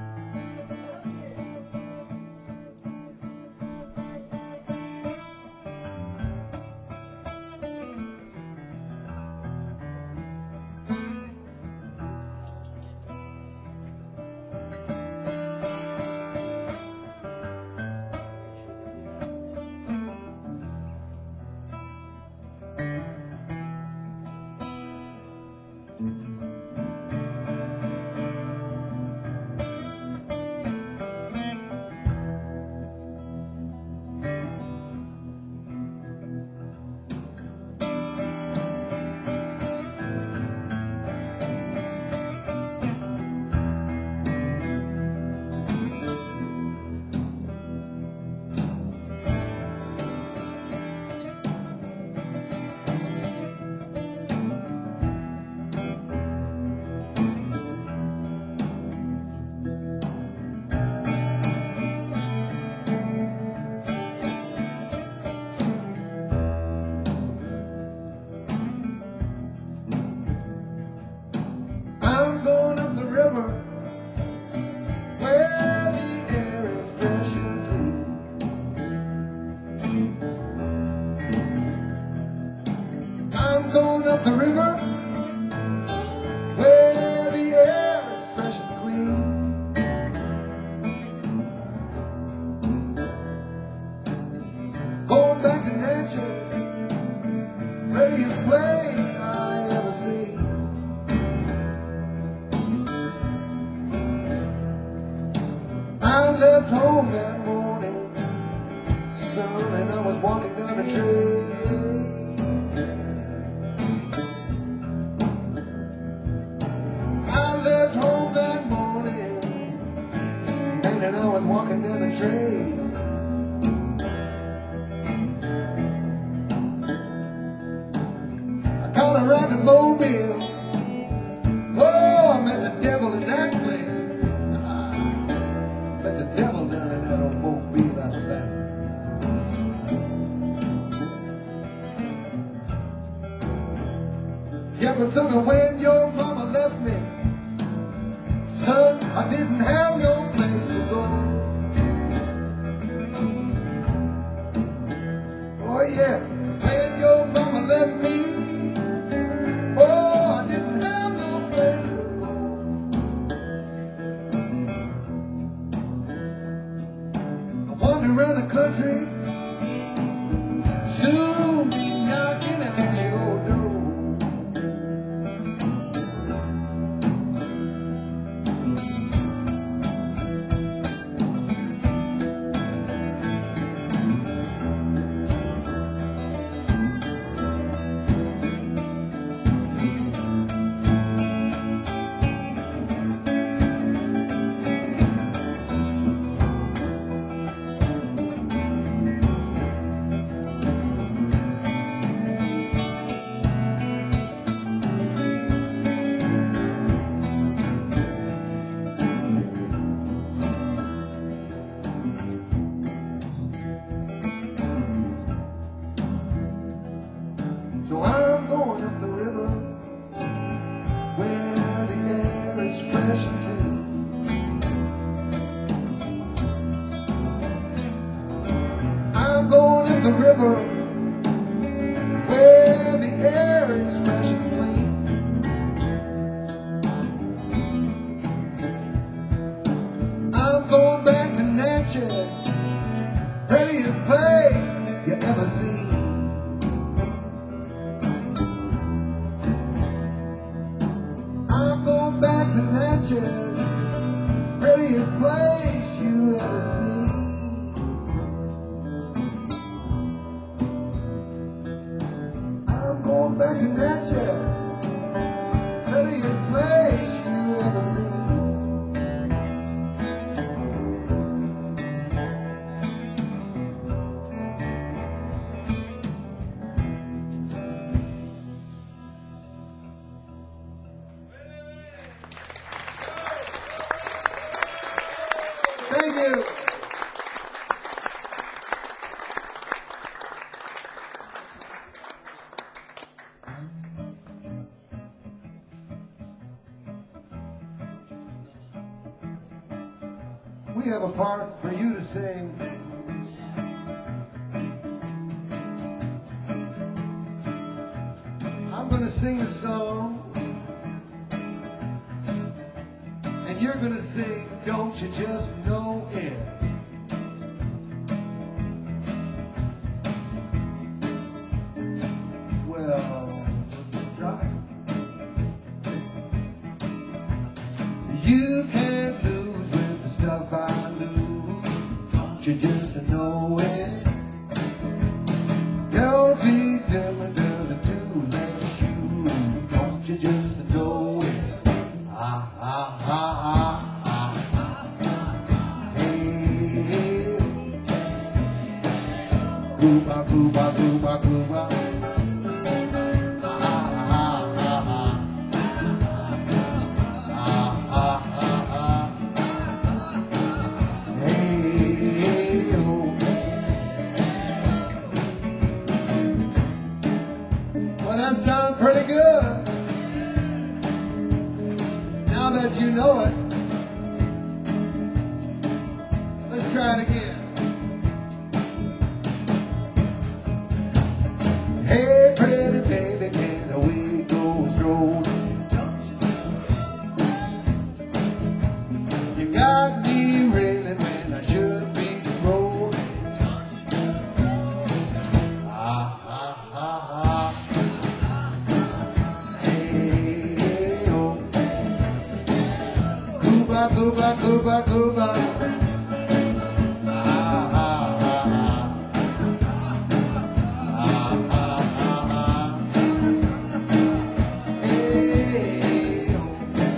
I'm going up the river where the air is fresh and clean. I'm going up the river where the air is fresh and clean. Going back to Natchez, prettiest place I ever seen. I left home that morning, son, and I was walking down the trail. I left home that morning, and then I was walking down the trails. I caught a ride to Mobile. Oh, I met the devil in that place. Met the devil down in that old Mobile out of that. Yeah, but son, when your mama left me, son, I didn't have no place to go. Oh yeah, when your mama left me, oh, I didn't have no place to go. I wandered around the country, soon be knocking at your door. where the air is fresh and clean. I'm going up the river where the air is fresh and clean. I'm going back to Natchez, prettiest place you ever seen. I'm going back to Natchez, prettiest place you ever seen. I'm going back to Natchez, prettiest place you ever seen. Thank you. We have a part for you to sing. I'm going to sing a song, and you're going to sing, Don't You Just Know It? Well, let's try. You can't lose with the stuff I lose. Don't you just know it? Your feet dim under the two-leg shoe. Don't you just know it? Ah, ah, ah, ah, ah. Hey, gooba, gooba, gooba, gooba. That sounds pretty good. Now that you know it, let's try it again. Hey, pretty baby, can we go strolling? You got me reeling when I should be rolling. Ah, ah, ah, ah. Cuba, Cuba, Cuba. Ah, ah, ah, ah. Ah, ah, ah, ah. Hey, oh.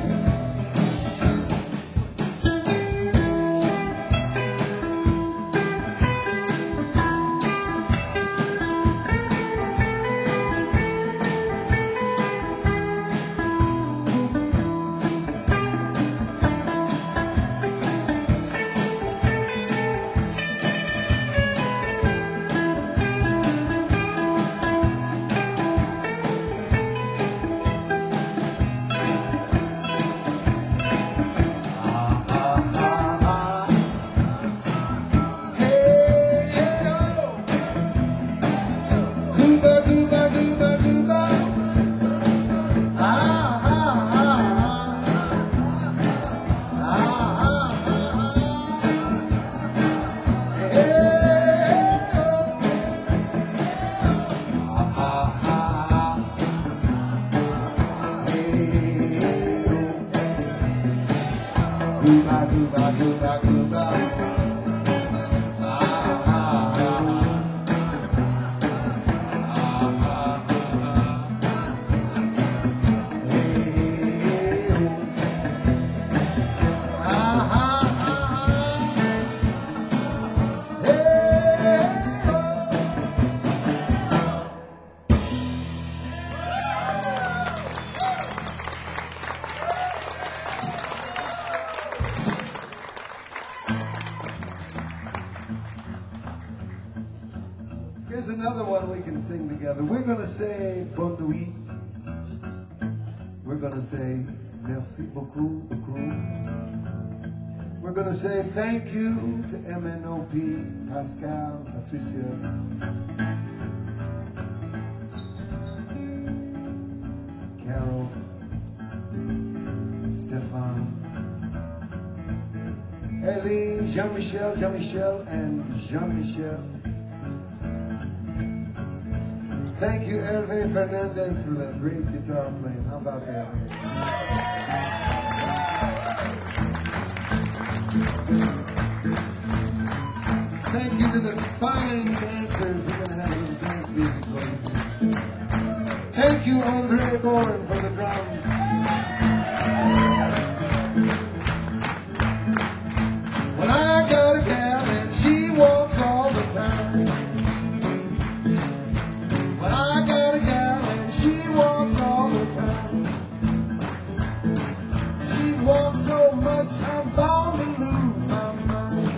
Cuba, Cuba, Cuba, Cuba. Ah, ah, ah, ah. Ah, ah, ah. Hey, oh. Ah, ah, ah, ah. Hey, oh. Here's another one we can sing together. We're going to say Bon Nuit. We're gonna say merci beaucoup, beaucoup. We're gonna say thank you to M N O P, Pascal, Patricia. Carol, Stefan, Eileen, Jean-Michel, Jean-Michel, and Jean-Michel. Thank you, Hervé Fernandez, for that great guitar playing. How about Hervé? Thank you to the fine dancers. We're going to have a little dance music playing. Thank you, Andre Boren, for the drums. Well, I got a gal and she walks all the time. Well, I got a gal and she walks all the time. She walks so much I'm bound to lose my mind.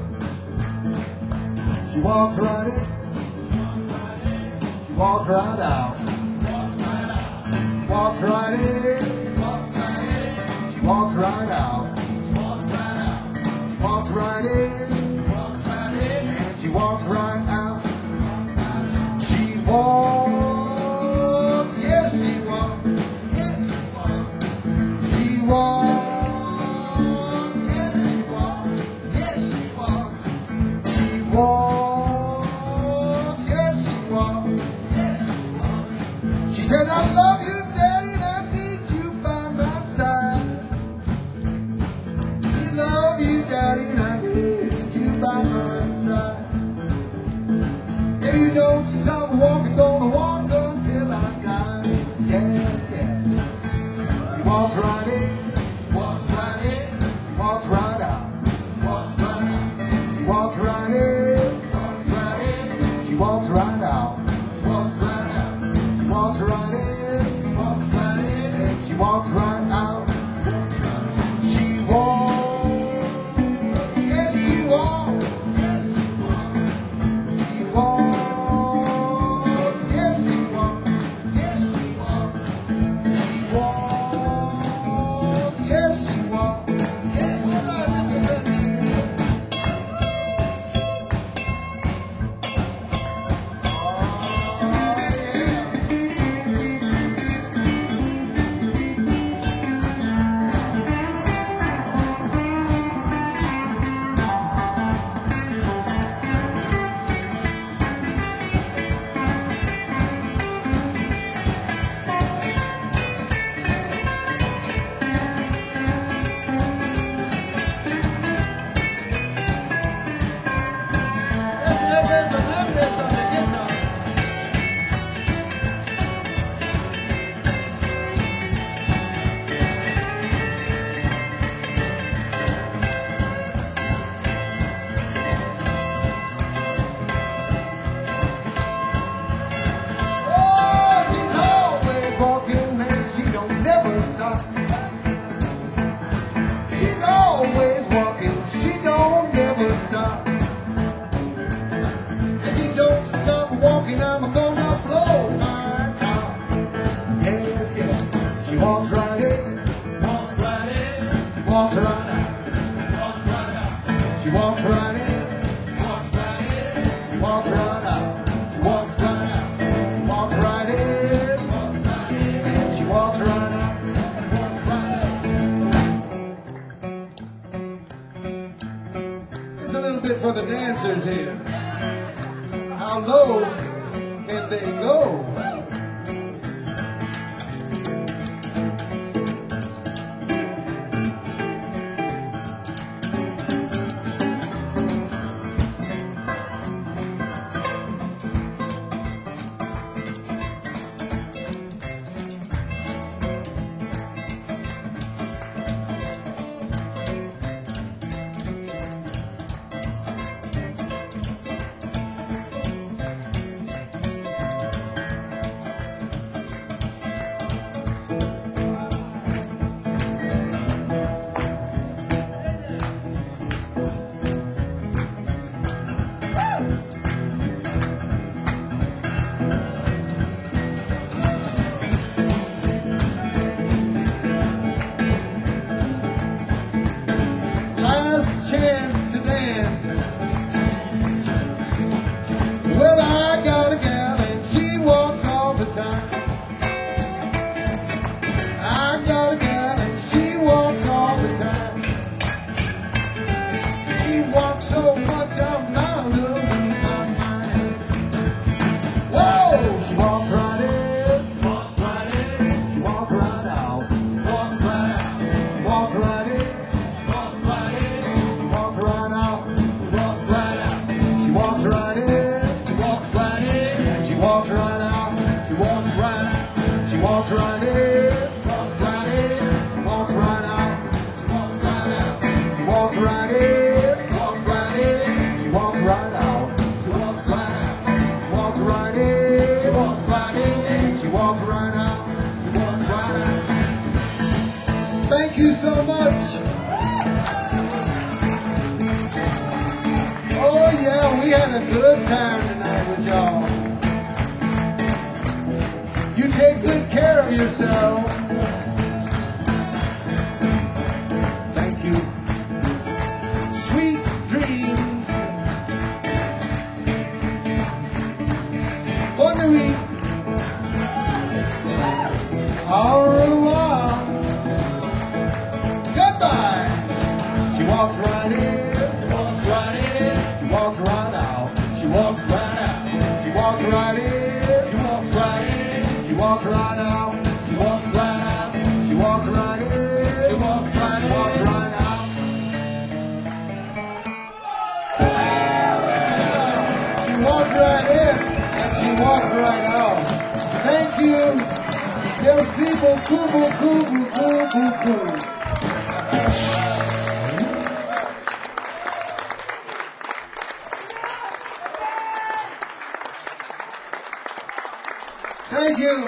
She walks right in, she walks right out. Walks right in, walks right in, she walks right out. She walks right out. She walks right in, walks right in, and she walks right out. She walks, yes she walks, yes she walks. She walks, yes she walks, yes she walks. She walks, yes she walks, yes she walks. She said, I love you. Daddy, and I need you by my side. If you don't stop walking, gonna walk until I die. Yes, yes. She walks right in, she walks right in, she walks right out, she walks right out. She walks right in, walks right in, she walks right out, she walks right out. She walks right in, walks right in, and she walks right out. She walks. For the dancers here, how low can they go? thank you so much. Oh yeah, we had a good time tonight with y'all. You take good care of yourself. Thank you. Sweet dreams. Bonne nuit. Au revoir. Goodbye. She walks right in. She walks right in. She walks right out. She walks right out. She walks right in. She walks right in. She walks right out. She walks right out. She walks right in. She walks right. She walks right out. She walks right in and she walks right out. Thank you. Merci beaucoup, beaucoup, beaucoup, beaucoup. Thank you.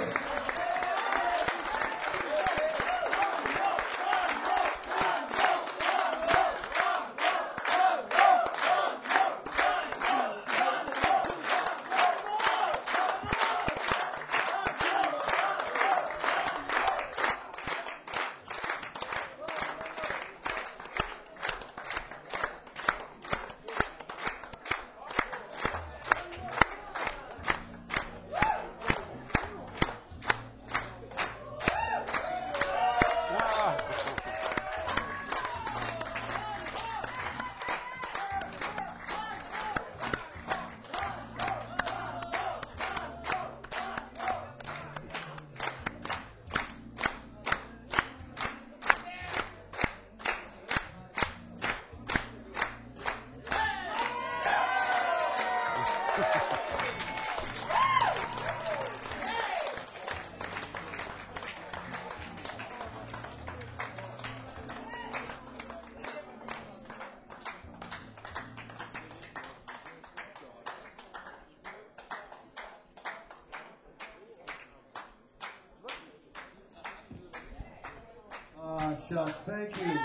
Ah, shucks, thank you.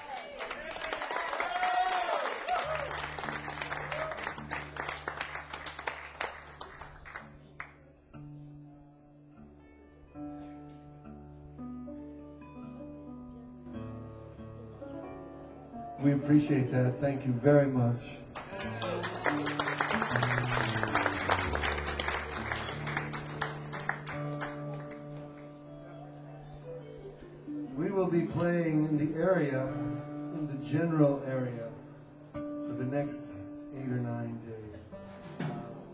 We appreciate that. Thank you very much. We will be playing in the area, in the general area, for the next eight or nine days.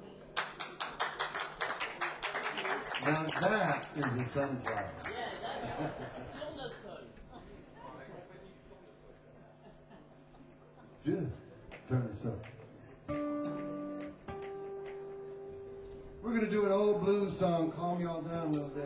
Now that is a sunflower. Good. Turn this up. We're going to do an old blues song, calm y'all down a little bit.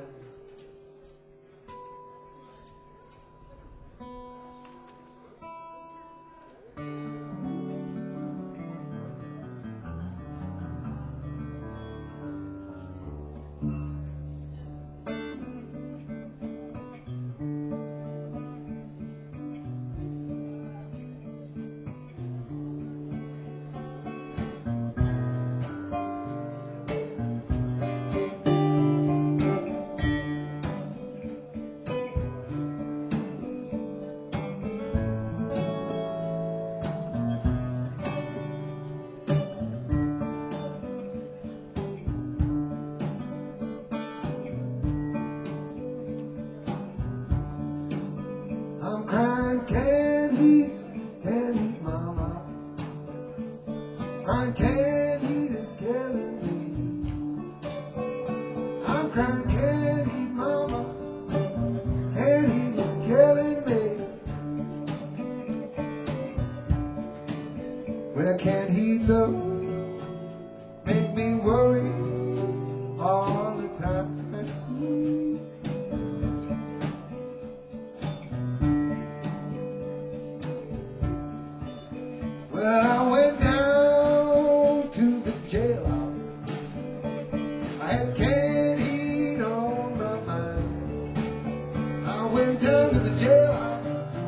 went down to the jailhouse.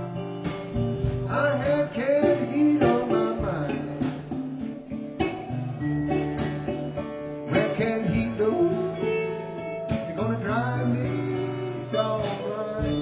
I had canned heat on my mind. Where can he go? You're gonna drive me stone blind.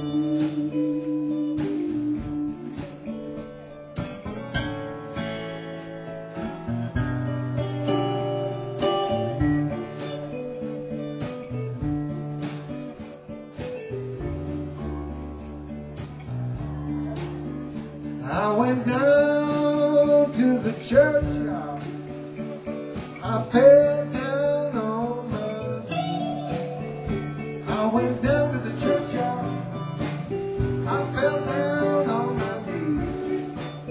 I went down to the churchyard. I fell down on my knees. I went down to the churchyard. I fell down on my knees.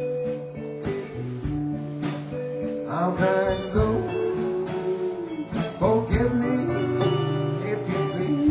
I'm trying to go. Forgive me if you please.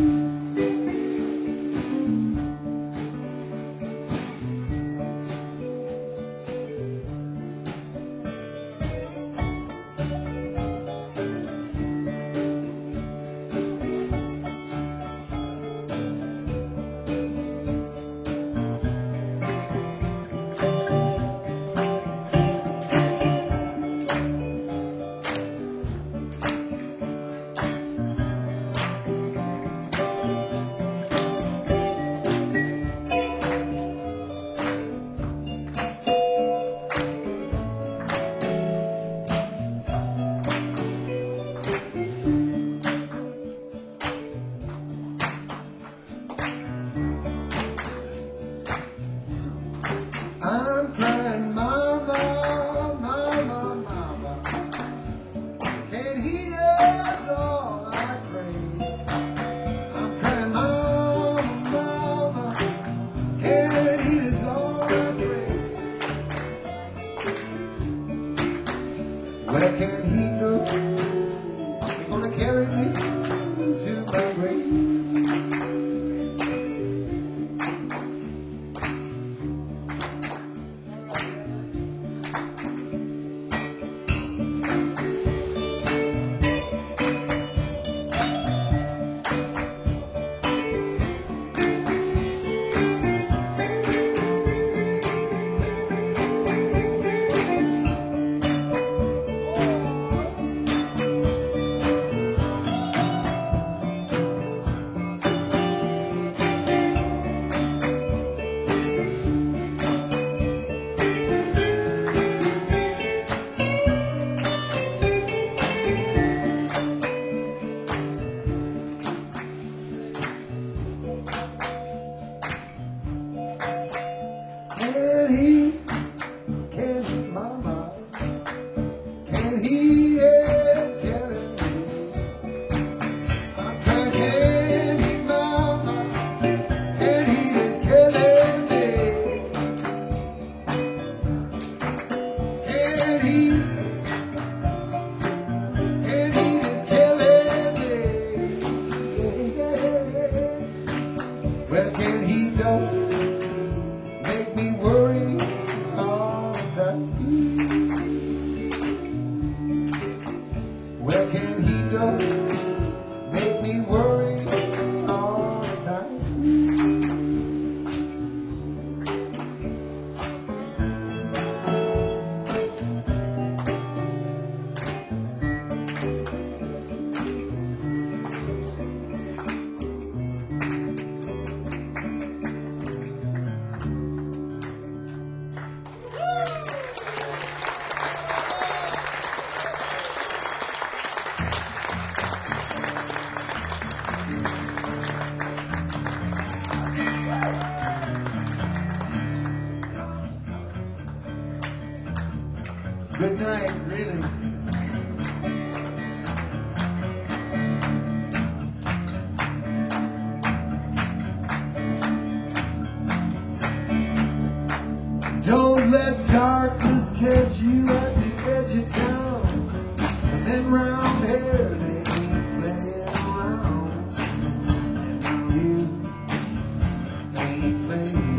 I'm crying, mama, mama, mama. And he does all I crave. I'm crying, mama, mama. And he does all I crave. Where can he go? He's gonna carry me to my grave. Can he, can he, mama? Can he, yeah, killing me? I'm crying, can he, mama? And he is killing me. Can he, and he is killing me. Where can he go? Make me worry all the time. Where can he go? Make me worry all the time. Good night, really. Don't let darkness catch you at the edge of town. And then round here they ain't playing around. You ain't playing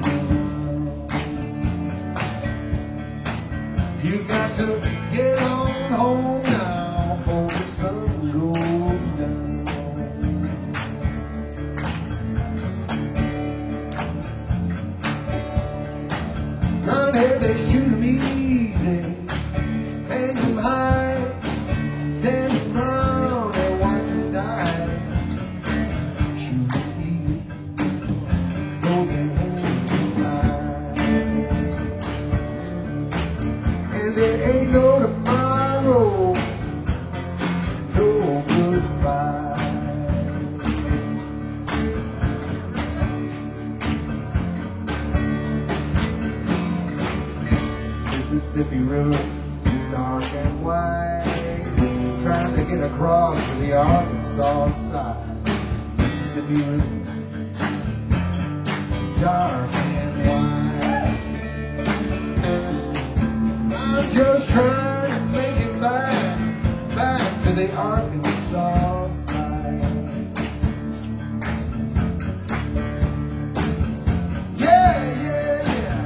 around. You got to get on home now before the sun goes down. said they shoot 'em easy, hang 'em high, stand around and watch 'em die. Shoot 'em easy, don't get hang 'em high. And there ain't no tomorrow, no goodbye. Mississippi River, dark and wide, trying to get across to the Arkansas side. Mississippi River, dark and wide. I'm just trying to make it back, back to the Arkansas side. Yeah, yeah, yeah.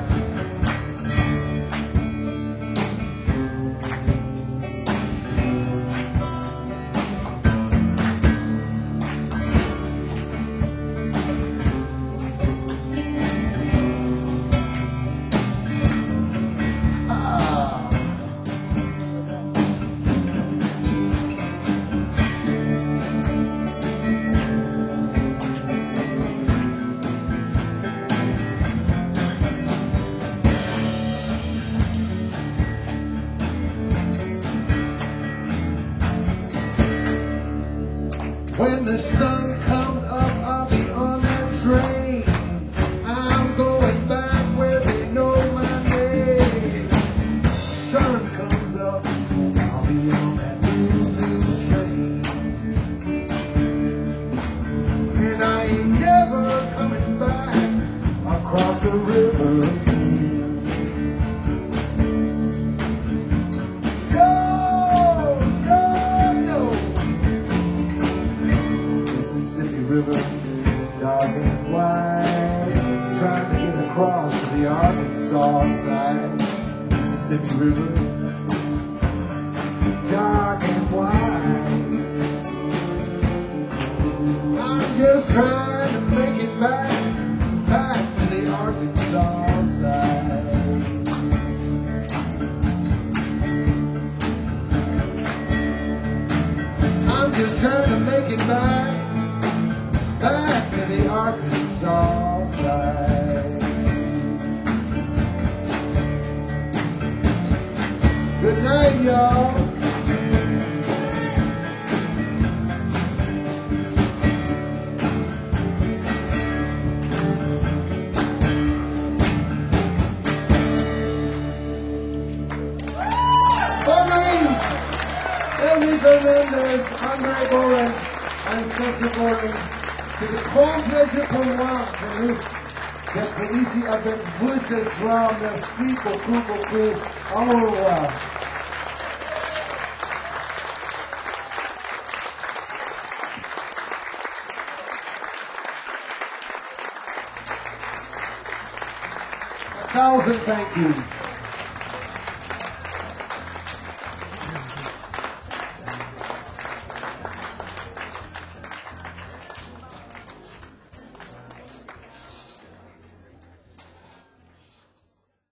When the sun comes up, I'll be on that train. I'm going back where they know my name. Sun comes up, I'll be on that new, new train. And I ain't never coming back across the river again. River, dark and wide, trying to get across to the Arkansas side. Mississippi River, dark and wide. I'm just trying to make it back, back to the Arkansas side. I'm just trying to make it back, back to the Arkansas side. Good night, y'all. Elvis Fernandez, André Boren, and Spencer Boren. C'est un grand plaisir pour moi d'être ici avec vous ce soir. Merci beaucoup, beaucoup. Au revoir. A thousand thank yous.